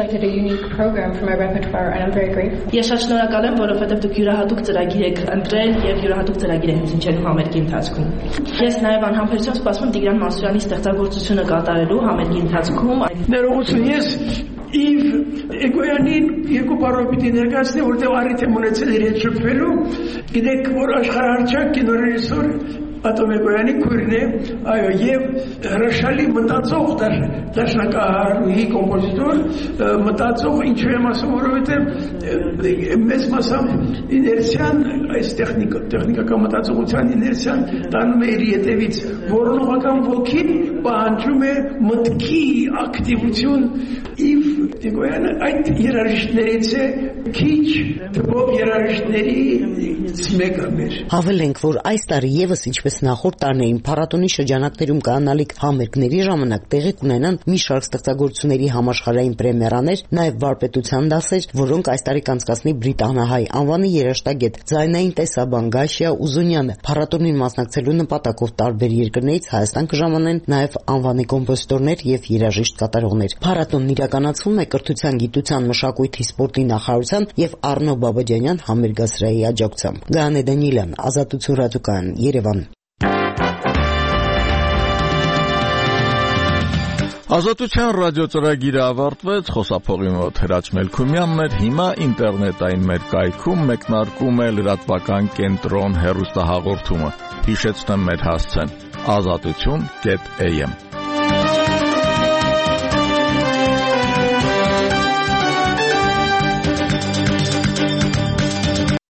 Ես շատ շնորհակալ եմ, որովհետեւ դուք յուրահատուկ ծրագիր եք ընտրել եւ յուրահատուկ ծրագիր եք հնչելու համերգի ընթացքում։ Ես նաեւ անհամբերությամբ սպասում եմ Տիգրան Մանսուրյանի ստեղծագործությունը կատարելու համերգի ընթացքում։ Ներողություն, ես Իվ Էգոյանին երկու բառով պիտի ներկայացնեմ, որտեղ առիթ եմ ունեցել իր հետ շփվելու։ Գիտեք, որ աշխարհահռչակ կինոռեժիսոր Ատոմեկոյանի քույրն է, այո, եւ հրաշալի մտածող դաշնակահարուհի կոմպոզիտոր, մտածող ինչու եմ ասում, որովհետեւ մեծ մասամբ իներցիան, այս տեխնիկական մտածողության իներցիան տանում է իր ետևից որոնողական ոգին պահանջում է մտքի ակտիվություն եւ Տիգոյանը այդ երաժիշտներից է քիչ թվով երաժիշտներից մեկը մեր։ Հավելենք, որ այս տարի եւս ինչպես նախորդ տարիներին փառատոնի շրջանակներում կանալիք համերգների ժամանակ տեղի կունենան մի շարք ստեղծագործությունների համաշխարհային պրեմիերաներ, նաեւ վարպետության դասեր, որոնք այս տարի կանցկացնի բրիտանահայ անվանի երաժշտագետ ձայնային տեսաբան Գաշիա Ուզունյանը։ Փառատոնին մասնակցելու նպատակով տարբեր երկրներից Հայաստան կժամանեն նաեւ անվանի կոմպոզիտորներ եւ երաժիշտ կատարողներ։ Փառատոնն իրականացվում է կրթության, գիտության, մշակույթի, սպորտի նախարարության եւ Առնո Բաբաջանյան համերգասրահի աջակցությամբ։ Գայանե Դանիելյան, Ազատություն ռադիոկայան, Երևան։ Ազատության ռադիոծրագիրը ավարտվեց, խոսափողի մոտ Հրաչ Մելքումյանն էր, հիմա ինտերնետային մեր կայքում մեկնարկում է լրատվական կենտրոն հեռուստահաղորդումը։ Հիշեցնեմ մեր հասցեն՝ azatutun.am